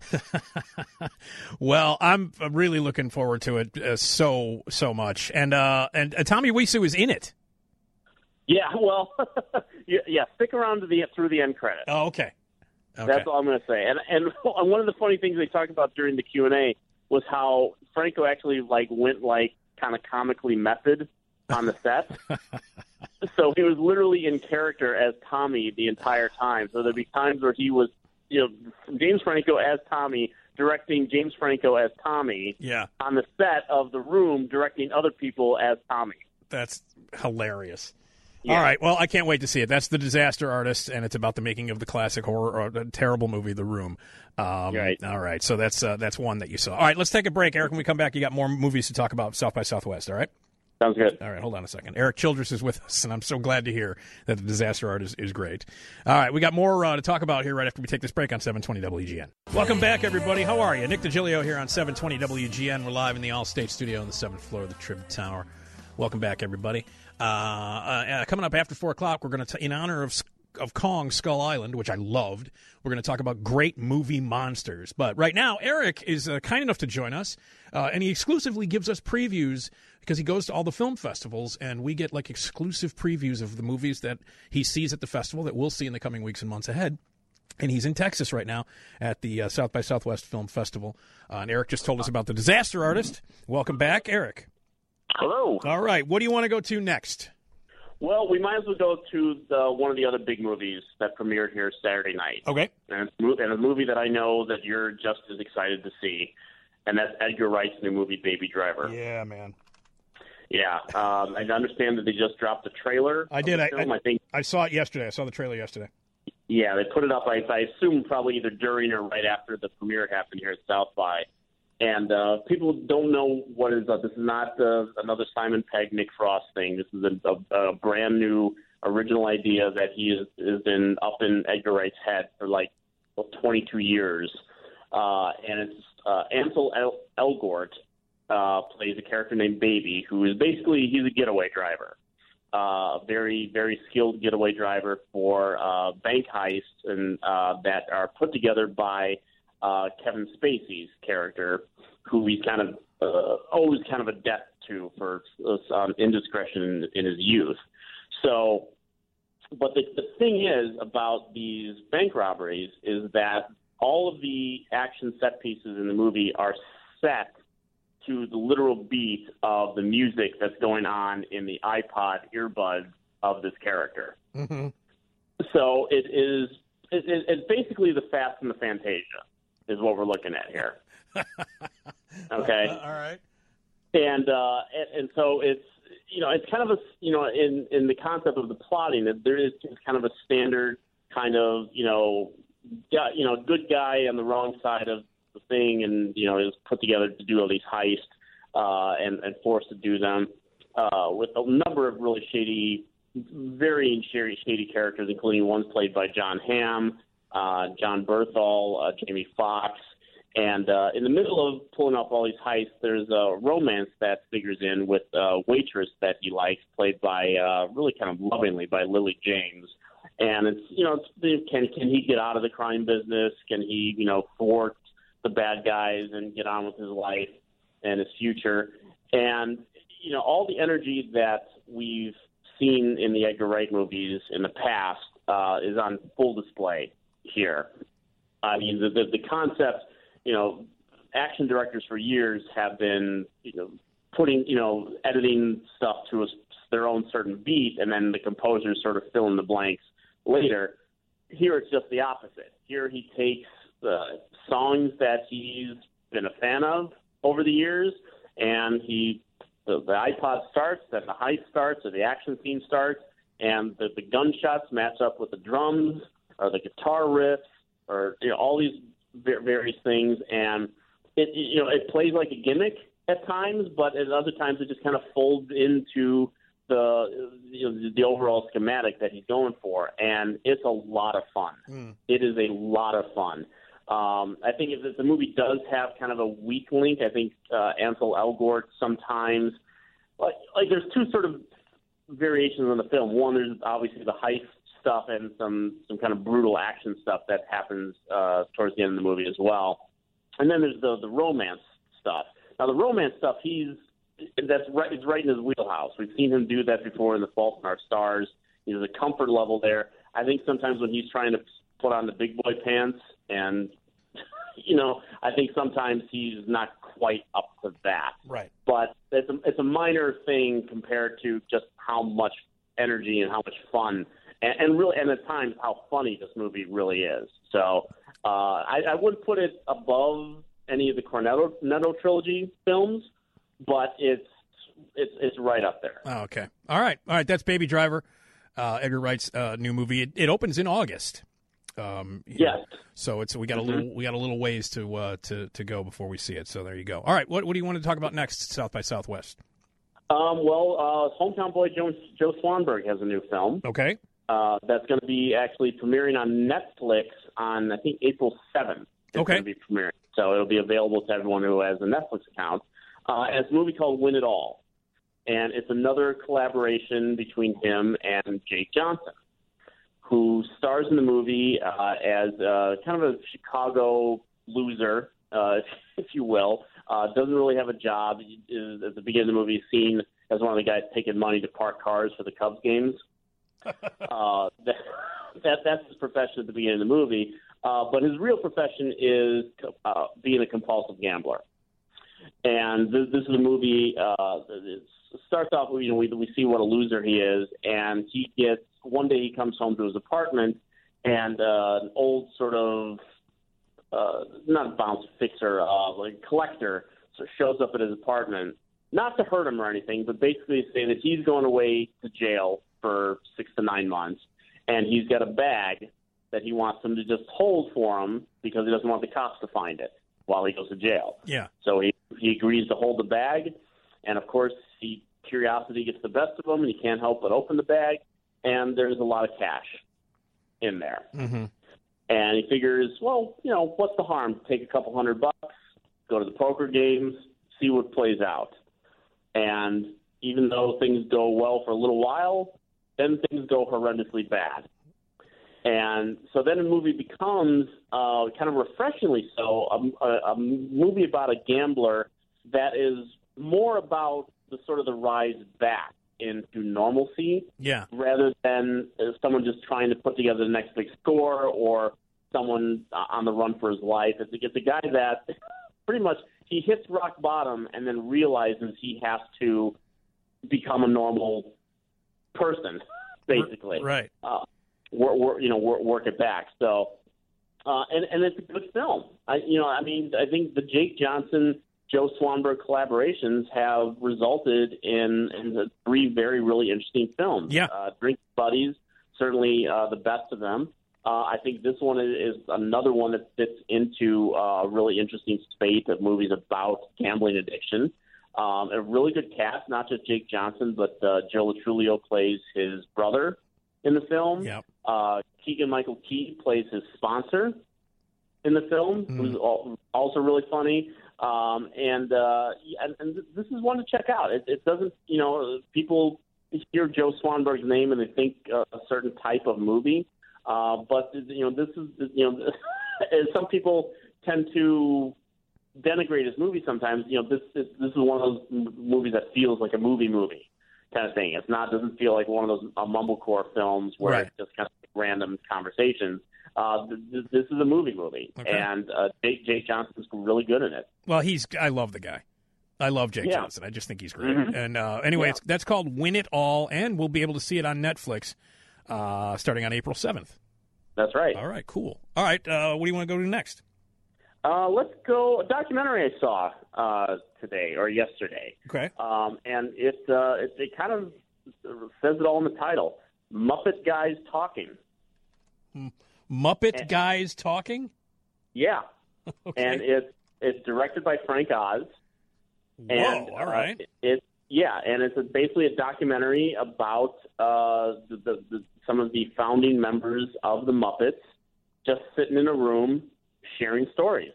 Well, I'm really looking forward to it uh, so so much, and uh, and uh, Tommy Wiseau is in it. Yeah, well, yeah, yeah, stick around to the through the end credits. Oh, okay. Okay. That's all I'm going to say. And and one of the funny things they talked about during the Q and A was how Franco actually like went like kind of comically method on the set. So he was literally in character as Tommy the entire time. So there'd be times where he was, you know, James Franco as Tommy directing James Franco as Tommy. Yeah. On the set of The Room, directing other people as Tommy. That's hilarious. Yeah. All right. Well, I can't wait to see it. That's The Disaster Artist, and it's about the making of the classic horror, or the terrible movie, The Room. Um, right. All right. So that's uh, that's one that you saw. All right. Let's take a break, Eric. When we come back, you got more movies to talk about South by Southwest. All right. Sounds good. All right, hold on a second. Eric Childress is with us, and I'm so glad to hear that The Disaster Artist is, is great. All right, we got more uh, to talk about here right after we take this break on seven twenty W G N. Welcome back, everybody. How are you? Nick DiGilio here on seven twenty W G N. We're live in the All-State Studio on the seventh floor of the Trib Tower. Welcome back, everybody. Uh, uh, coming up after four o'clock, we're going to, in honor of of Kong Skull Island, which I loved, we're going to talk about great movie monsters. But right now, Eric is uh, kind enough to join us, uh, and he exclusively gives us previews because he goes to all the film festivals, and we get like exclusive previews of the movies that he sees at the festival that we'll see in the coming weeks and months ahead. And he's in Texas right now at the uh, South by Southwest Film Festival. Uh, and Eric just told us about The Disaster Artist. Welcome back, Eric. Hello. All right, what do you want to go to next? Well, we might as well go to the, one of the other big movies that premiered here Saturday night. Okay. And it's, and a movie that I know that you're just as excited to see, and that's Edgar Wright's new movie, Baby Driver. Yeah, man. Yeah. Um, I understand that they just dropped the trailer. I did. I, film. I, I think. I saw it yesterday. I saw the trailer yesterday. Yeah, they put it up, I, I assume, probably either during or right after the premiere happened here at South by. And uh, people don't know what is up. This is not uh, another Simon Pegg, Nick Frost thing. This is a, a, a brand new original idea that he has, has been up in Edgar Wright's head for like well, twenty-two years. Uh, and it's uh, Ansel El- Elgort uh, plays a character named Baby, who is basically, he's a getaway driver. A uh, very, very skilled getaway driver for uh, bank heists and uh, that are put together by uh, Kevin Spacey's character, who he's kind of uh, owes kind of a debt to for um, indiscretion in, in his youth. So, but the, the thing is about these bank robberies is that all of the action set pieces in the movie are set to the literal beat of the music that's going on in the iPod earbuds of this character. Mm-hmm. So it is it, it, it's basically the Fast and the Fantasia is what we're looking at here. Okay. All right. And and, uh, and and so it's you know it's kind of a you know in in the concept of the plotting that there is kind of a standard kind of you know yeah, you know good guy on the wrong side of the thing, and you know is put together to do all these heists uh, and and forced to do them uh, with a number of really shady, very shady, shady characters, including one played by John Hamm, uh, John Berthal, uh, Jamie Foxx. And uh, in the middle of pulling off all these heists, there's a romance that figures in with a waitress that he likes, played by uh, really kind of lovingly by Lily James. And it's you know it's, can can he get out of the crime business? Can he you know thwart the bad guys and get on with his life and his future? And you know all the energy that we've seen in the Edgar Wright movies in the past uh, is on full display here. I mean the the, the concept. You know, action directors for years have been, you know, putting, you know, editing stuff to a, their own certain beat, and then the composers sort of fill in the blanks later. Here it's just the opposite. Here he takes the songs that he's been a fan of over the years, and he the, the iPod starts, then the heist starts, or the action scene starts, and the, the gunshots match up with the drums or the guitar riffs or you know, all these various things, and it you know it plays like a gimmick at times, but at other times it just kind of folds into the you know the overall schematic that he's going for, and it's a lot of fun. Mm. It is a lot of fun. Um, I think if the movie does have kind of a weak link, I think uh, Ansel Elgort sometimes like like there's two sort of variations in the film. One, there's obviously the heist stuff and some some kind of brutal action stuff that happens uh, towards the end of the movie as well. And then there's the the romance stuff. Now the romance stuff, he's that's right is right in his wheelhouse. We've seen him do that before in The Fault in Our Stars. There's a comfort level there. I think sometimes when he's trying to put on the big boy pants, and you know, I think sometimes he's not quite up to that. Right. But it's a, it's a minor thing compared to just how much energy and how much fun. And, and really, and at times, how funny this movie really is. So uh, I, I wouldn't put it above any of the Cornetto, Cornetto trilogy films, but it's it's it's right up there. Oh, okay. All right. All right. That's Baby Driver, uh, Edgar Wright's uh, new movie. It, it opens in August. Um, yes. Know, so it's we got a mm-hmm. little we got a little ways to uh, to to go before we see it. So there you go. All right. What what do you want to talk about next? South by Southwest. Um, well, uh, hometown boy Joe, Joe Swanberg has a new film. Okay. Uh, that's going to be actually premiering on Netflix on, I think, April seventh. It's okay. going to be premiering. So it'll be available to everyone who has a Netflix account. Uh, and it's a movie called Win It All. And it's another collaboration between him and Jake Johnson, who stars in the movie uh, as uh, kind of a Chicago loser, uh, if you will. Uh, doesn't really have a job. He is, at the beginning of the movie, seen as one of the guys taking money to park cars for the Cubs games. uh, that, that that's his profession at the beginning of the movie. Uh, but his real profession is uh, being a compulsive gambler. And this, this is a movie. Uh, it starts off, you know, we we see what a loser he is, and he gets one day he comes home to his apartment, and uh, an old sort of uh, not bounce fixer, uh, like collector, so shows up at his apartment, not to hurt him or anything, but basically to say that he's going away to jail for six to nine months, and he's got a bag that he wants him to just hold for him because he doesn't want the cops to find it while he goes to jail. Yeah. So he he agrees to hold the bag, and of course, he curiosity gets the best of him, and he can't help but open the bag, and there's a lot of cash in there. Mm-hmm. And he figures, well, you know, what's the harm? Take a couple hundred bucks, go to the poker games, see what plays out. And even though things go well for a little while, then things go horrendously bad. And so then the movie becomes uh, kind of refreshingly so a, a, a movie about a gambler that is more about the sort of the rise back into normalcy, yeah, rather than uh, someone just trying to put together the next big score or someone uh, on the run for his life. It's, it's a guy that pretty much he hits rock bottom and then realizes he has to become a normal person, basically. Right. Uh, work, work, you know, work, work it back. So, uh, and and it's a good film. I, you know, I mean, I think the Jake Johnson Joe Swanberg collaborations have resulted in, in three very, really interesting films. Yeah. Uh, Drink Buddies, certainly uh, the best of them. Uh, I think this one is, is another one that fits into uh, a really interesting spate of movies about gambling addiction. Um, a really good cast, not just Jake Johnson, but uh, Joe Latrulio plays his brother in the film. Yep. Uh, Keegan-Michael Key plays his sponsor in the film, mm. who's also really funny. Um, and, uh, and and this is one to check out. It, it doesn't, you know, people hear Joe Swanberg's name and they think uh, a certain type of movie. Uh, but, you know, this is, you know, some people tend to denigrate his movie sometimes. You know, this is, this is one of those movies that feels like a movie movie kind of thing. It's not, doesn't feel like one of those uh, mumblecore films where right. it's just kind of random conversations. Uh, this, this is a movie movie, okay. and uh, Jake, Jake Johnson's really good in it. Well, he's I love the guy. I love Jake yeah. Johnson. I just think he's great. Mm-hmm. And uh, anyway, yeah. it's, that's called Win It All, and we'll be able to see it on Netflix uh, starting on April seventh. That's right. All right, cool. All right, uh, what do you want to go to next? Uh, let's go a documentary I saw uh, today or yesterday. Okay. Um, and it, uh, it it kind of says it all in the title: Muppet Guys Talking. M- Muppet and, Guys Talking? Yeah. Okay. And it's it's directed by Frank Oz. Whoa! And, all right. Uh, it, it yeah, and it's a, basically a documentary about uh, the, the, the some of the founding members of the Muppets just sitting in a room sharing stories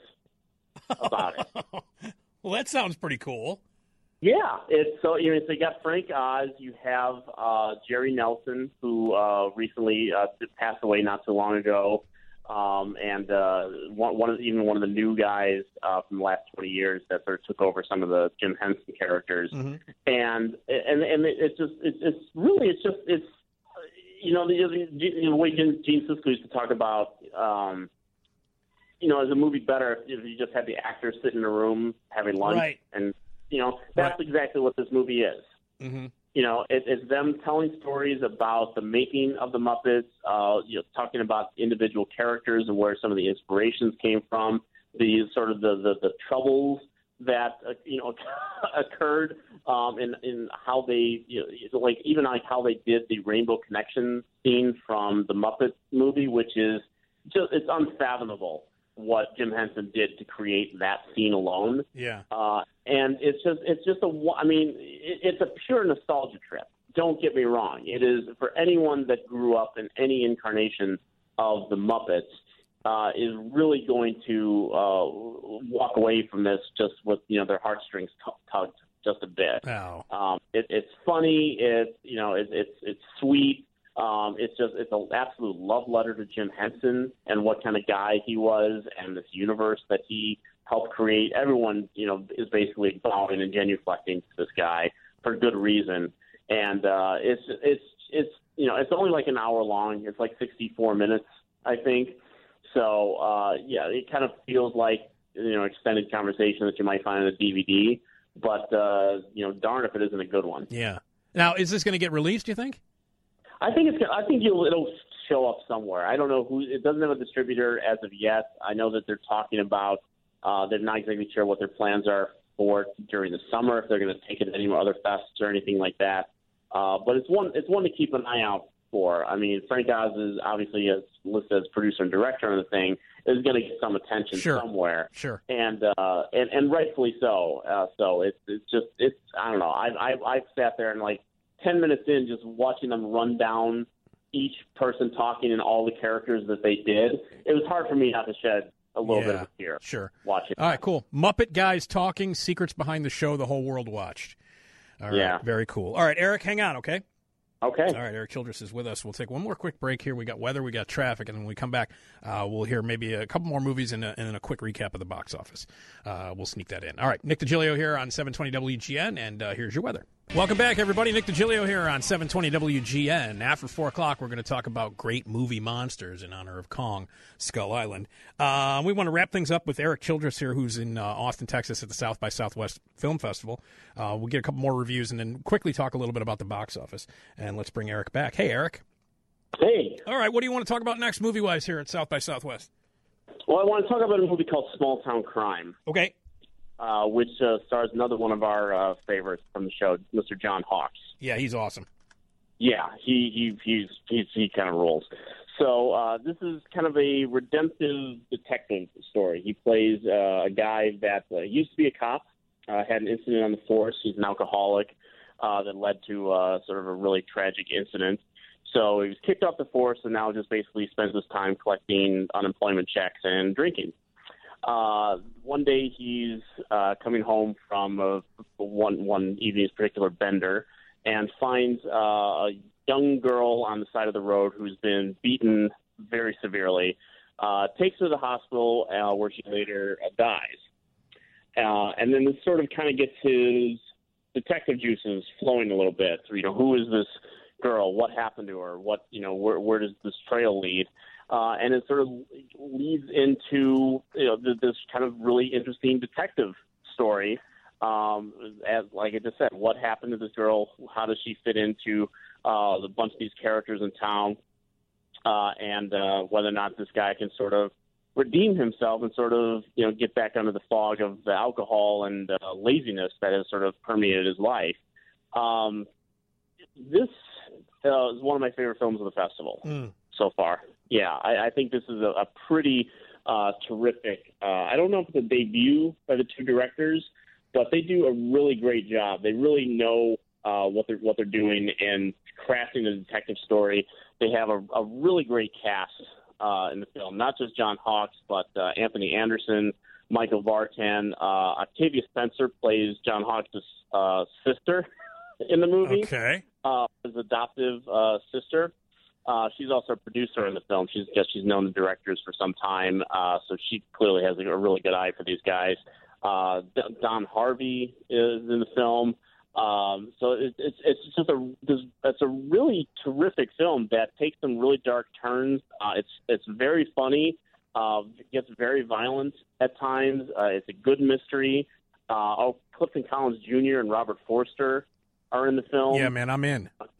about it. Well, that sounds pretty cool. Yeah, it's so you know, so you got Frank Oz, you have uh, Jerry Nelson, who uh, recently uh, passed away not so long ago, um, and uh, one, one of even one of the new guys uh, from the last twenty years that sort of took over some of the Jim Henson characters, mm-hmm. and and and it's just it's, it's really it's just it's you know the, the, the way Gene, Gene Siskel used to talk about. Um, You know, is a movie better if you just had the actors sit in a room having lunch? Right. And, you know, that's right. exactly what this movie is. Mm-hmm. You know, it, it's them telling stories about the making of the Muppets, uh, you know, talking about individual characters and where some of the inspirations came from, the sort of the, the, the troubles that, uh, you know, occurred um, in, in how they, you know, like even like how they did the Rainbow Connection scene from the Muppet movie, which is just, it's unfathomable what Jim Henson did to create that scene alone. Yeah. Uh, and it's just, it's just a, I mean, it, it's a pure nostalgia trip. Don't get me wrong. It is for anyone that grew up in any incarnation of the Muppets uh, is really going to uh, walk away from this just with, you know, their heartstrings t- tugged just a bit. Wow. Um, it, it's funny. It's, you know, it, it's, it's sweet. Um, it's just it's an absolute love letter to Jim Henson and what kind of guy he was and this universe that he helped create. Everyone, you know, is basically bowing and genuflecting to this guy for good reason. And uh, it's it's it's you know it's only like an hour long. It's like sixty-four minutes, I think. So uh, yeah, it kind of feels like you know extended conversation that you might find in a D V D. But uh, you know, darn if it isn't a good one. Yeah. Now, is this going to get released? Do you think? I think it's. I think you'll, it'll show up somewhere. I don't know who. It doesn't have a distributor as of yet. I know that they're talking about. Uh, they're not exactly sure what their plans are for during the summer. If they're going to take it to any other fests or anything like that. Uh, but it's one. It's one to keep an eye out for. I mean, Frank Oz is obviously as listed as producer and director on the thing. Is going to get some attention sure. somewhere. Sure. And uh, and and rightfully so. Uh, so it's it's just it's. I don't know. I I I've sat there and like. Ten minutes in, just watching them run down each person talking and all the characters that they did, it was hard for me not to shed a little yeah, bit of a tear. Sure. Watching. All right, cool. Muppet Guys Talking, Secrets Behind the Show the whole world watched. All right, yeah. Very cool. All right, Eric, hang on, okay? Okay. All right, Eric Childress is with us. We'll take one more quick break here. We got weather, we got traffic, and when we come back, uh, we'll hear maybe a couple more movies and a, and a quick recap of the box office. Uh, we'll sneak that in. All right, Nick DiGilio here on seven twenty W G N, and uh, here's your weather. Welcome back, everybody. Nick DiGilio here on seven twenty W G N. After four o'clock, we're going to talk about great movie monsters in honor of Kong, Skull Island. Uh, we want to wrap things up with Eric Childress here, who's in uh, Austin, Texas at the South by Southwest Film Festival. Uh, we'll get a couple more reviews and then quickly talk a little bit about the box office. And let's bring Eric back. Hey, Eric. Hey. All right, what do you want to talk about next movie-wise here at South by Southwest? Well, I want to talk about a movie called Small Town Crime. Okay. uh, which uh, stars another one of our uh, favorites from the show, Mister John Hawkes. Yeah, he's awesome. Yeah, he he he's, he's he kind of rules. So uh, this is kind of a redemptive detective story. He plays uh, a guy that uh, used to be a cop, uh, had an incident on the force. He's an alcoholic uh, that led to uh, sort of a really tragic incident. So he was kicked off the force and now just basically spends his time collecting unemployment checks and drinking. Uh, one day he's uh, coming home from a, one one evening's particular bender and finds uh, a young girl on the side of the road who's been beaten very severely, uh, takes her to the hospital uh, where she later uh, dies. Uh, and then this sort of kind of gets his detective juices flowing a little bit. So, you know, who is this girl? What happened to her? What, you know, where, where does this trail lead? Uh, and it sort of leads into, you know, this kind of really interesting detective story. Um, as like I just said, what happened to this girl? How does she fit into uh, the bunch of these characters in town? Uh, and uh, whether or not this guy can sort of redeem himself and sort of, you know, get back under the fog of the alcohol and uh, laziness that has sort of permeated his life. Um, this uh, is one of my favorite films of the festival mm. so far. Yeah, I, I think this is a, a pretty uh, terrific. Uh, I don't know if it's a debut by the two directors, but they do a really great job. They really know uh, what they're what they're doing in crafting the detective story. They have a, a really great cast uh, in the film, not just John Hawkes, but uh, Anthony Anderson, Michael Vartan. Uh, Octavia Spencer plays John Hawkes' uh, sister in the movie. Okay, uh, his adoptive uh, sister. Uh, she's also a producer in the film. She's just she's known the directors for some time, uh, so she clearly has a really good eye for these guys. Uh, Don Harvey is in the film, um, so it, it's it's just a it's a really terrific film that takes some really dark turns. Uh, it's it's very funny. Uh, it gets very violent at times. Uh, it's a good mystery. Uh, oh, Clifton Collins Junior and Robert Forster are in the film. Yeah, man, I'm in. I,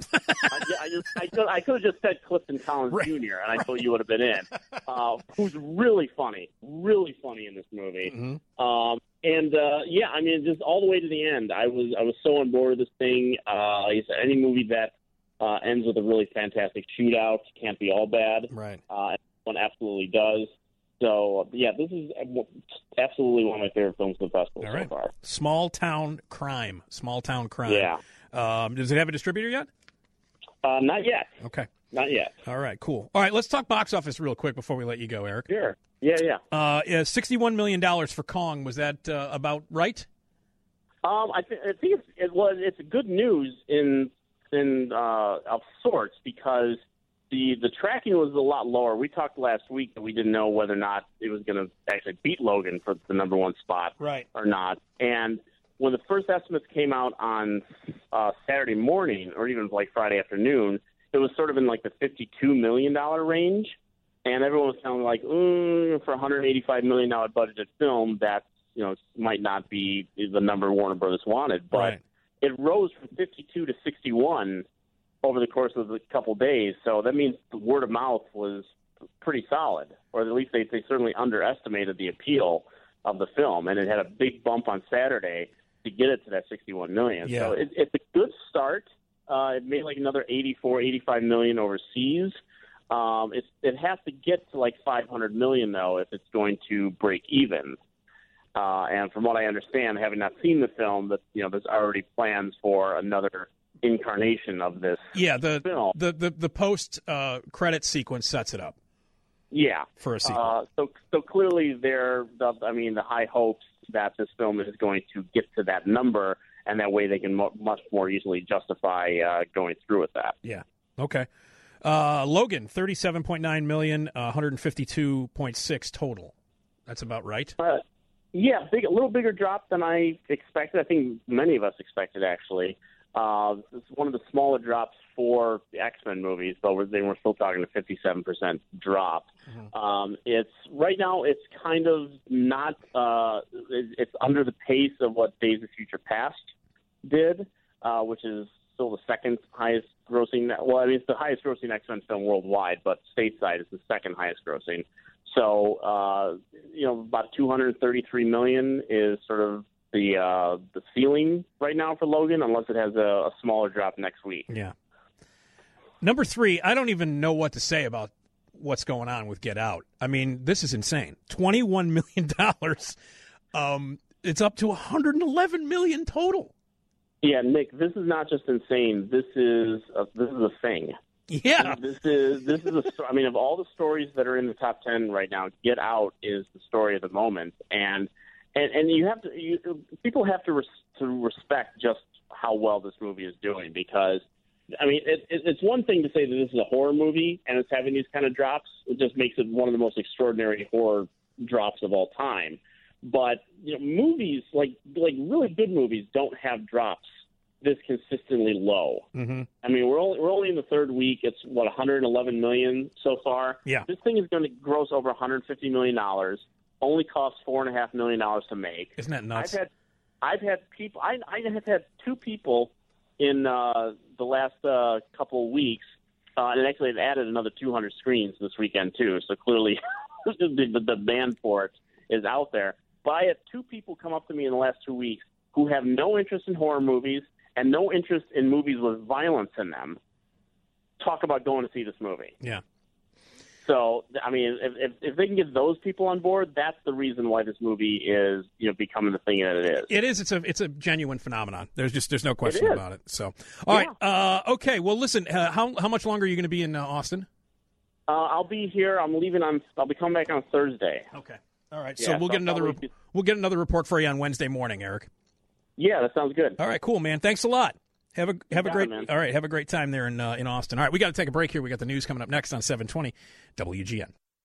I, just, I, could, I could have just said Clifton Collins right. Junior, and I thought you would have been in. Uh, who's really funny, really funny in this movie. Mm-hmm. Um, and uh, yeah, I mean, just all the way to the end, I was I was so on board with this thing. Uh, like I said, any movie that uh, ends with a really fantastic shootout can't be all bad. Right. Uh, one absolutely does. So, yeah, this is absolutely one of my favorite films of the festival all so right. far. Small Town Crime. Small Town Crime. Yeah. Um, does it have a distributor yet? Uh, not yet. Okay. Not yet. All right, cool. All right, let's talk box office real quick before we let you go, Eric. Sure. Yeah, yeah. Uh, yeah sixty-one million dollars for Kong. Was that uh, about right? Um, I, th- I think it's, it was. It's good news in in uh, of sorts because the the tracking was a lot lower. We talked last week that we didn't know whether or not it was going to actually beat Logan for the number one spot, right, or not. And when the first estimates came out on uh, Saturday morning, or even like Friday afternoon, it was sort of in like the fifty-two million dollars range. And everyone was kind of like, mm, for a one hundred eighty-five million dollars budgeted film, that, you know, might not be the number Warner Brothers wanted. But right. It rose from fifty-two to sixty-one over the course of a couple days. So that means the word of mouth was pretty solid, or at least they, they certainly underestimated the appeal of the film. And it had a big bump on Saturday to get it to that sixty-one million dollars. Yeah. So it, it's a good start. Uh, it made like another eighty-four, eighty-five million dollars overseas. Um, it's, it has to get to like five hundred million dollars, though, if it's going to break even. Uh, and from what I understand, having not seen the film, that you know, there's already plans for another incarnation of this. Yeah, the film. the the, the post uh, credit sequence sets it up. Yeah, for a sequel. Uh, so so clearly, there. The, I mean, the high hopes that this film is going to get to that number, and that way they can mo- much more easily justify uh, going through with that. Yeah. Okay. Uh, Logan, thirty-seven point nine million dollars, uh, one hundred fifty-two point six total. That's about right. Uh, yeah, big, a little bigger drop than I expected. I think many of us expected, actually. Uh, it's one of the smaller drops for the X-Men movies, but we're, they were still talking a fifty-seven percent drop. Mm-hmm. Um, it's right now. It's kind of not. Uh, it, it's under the pace of what Days of Future Past did, uh, which is still the second highest grossing. Well, I mean, it's the highest grossing X-Men film worldwide, but stateside is the second highest grossing. So, uh, you know, about two hundred thirty-three million dollars is sort of the uh, the ceiling right now for Logan, unless it has a, a smaller drop next week. Yeah. Number three, I don't even know what to say about what's going on with Get Out. I mean, this is insane. twenty-one million dollars. Um, it's up to one hundred eleven million dollars total. Yeah, Nick, this is not just insane. This is a, this is a thing. Yeah. This is this is a sto- I mean, of all the stories that are in the top ten right now, Get Out is the story of the moment, and and, and you have to you, people have to res- to respect just how well this movie is doing, because I mean, it, it, it's one thing to say that this is a horror movie and it's having these kind of drops. It just makes it one of the most extraordinary horror drops of all time. But you know, movies like like really good movies don't have drops this consistently low. Mm-hmm. I mean, we're only we're only in the third week. It's what one hundred eleven million so far. Yeah, this thing is going to gross over one hundred fifty million dollars. Only costs four and a half million dollars to make. Isn't that nuts? I've had I've had people. I I have had two people in uh, the last uh, couple of weeks, uh, and actually they've added another two hundred screens this weekend too. So clearly, the, the demand for it is out there. But I had two people come up to me in the last two weeks who have no interest in horror movies and no interest in movies with violence in them, talk about going to see this movie. Yeah. So, I mean, if, if if they can get those people on board, that's the reason why this movie is, you know, becoming the thing that it is. It is. It's a it's a genuine phenomenon. There's just there's no question it about it. So, all yeah. right. Uh, okay. Well, listen. Uh, how how much longer are you going to be in uh, Austin? Uh, I'll be here. I'm leaving on. I'll be coming back on Thursday. Okay. All right. Yeah, so we'll so get another probably... re- we'll get another report for you on Wednesday morning, Eric. Yeah, that sounds good. All right, cool, man. Thanks a lot. Have a have a great it, all right. Have a great time there in uh, in Austin. All right, we got to take a break here. We got the news coming up next on seven twenty W G N.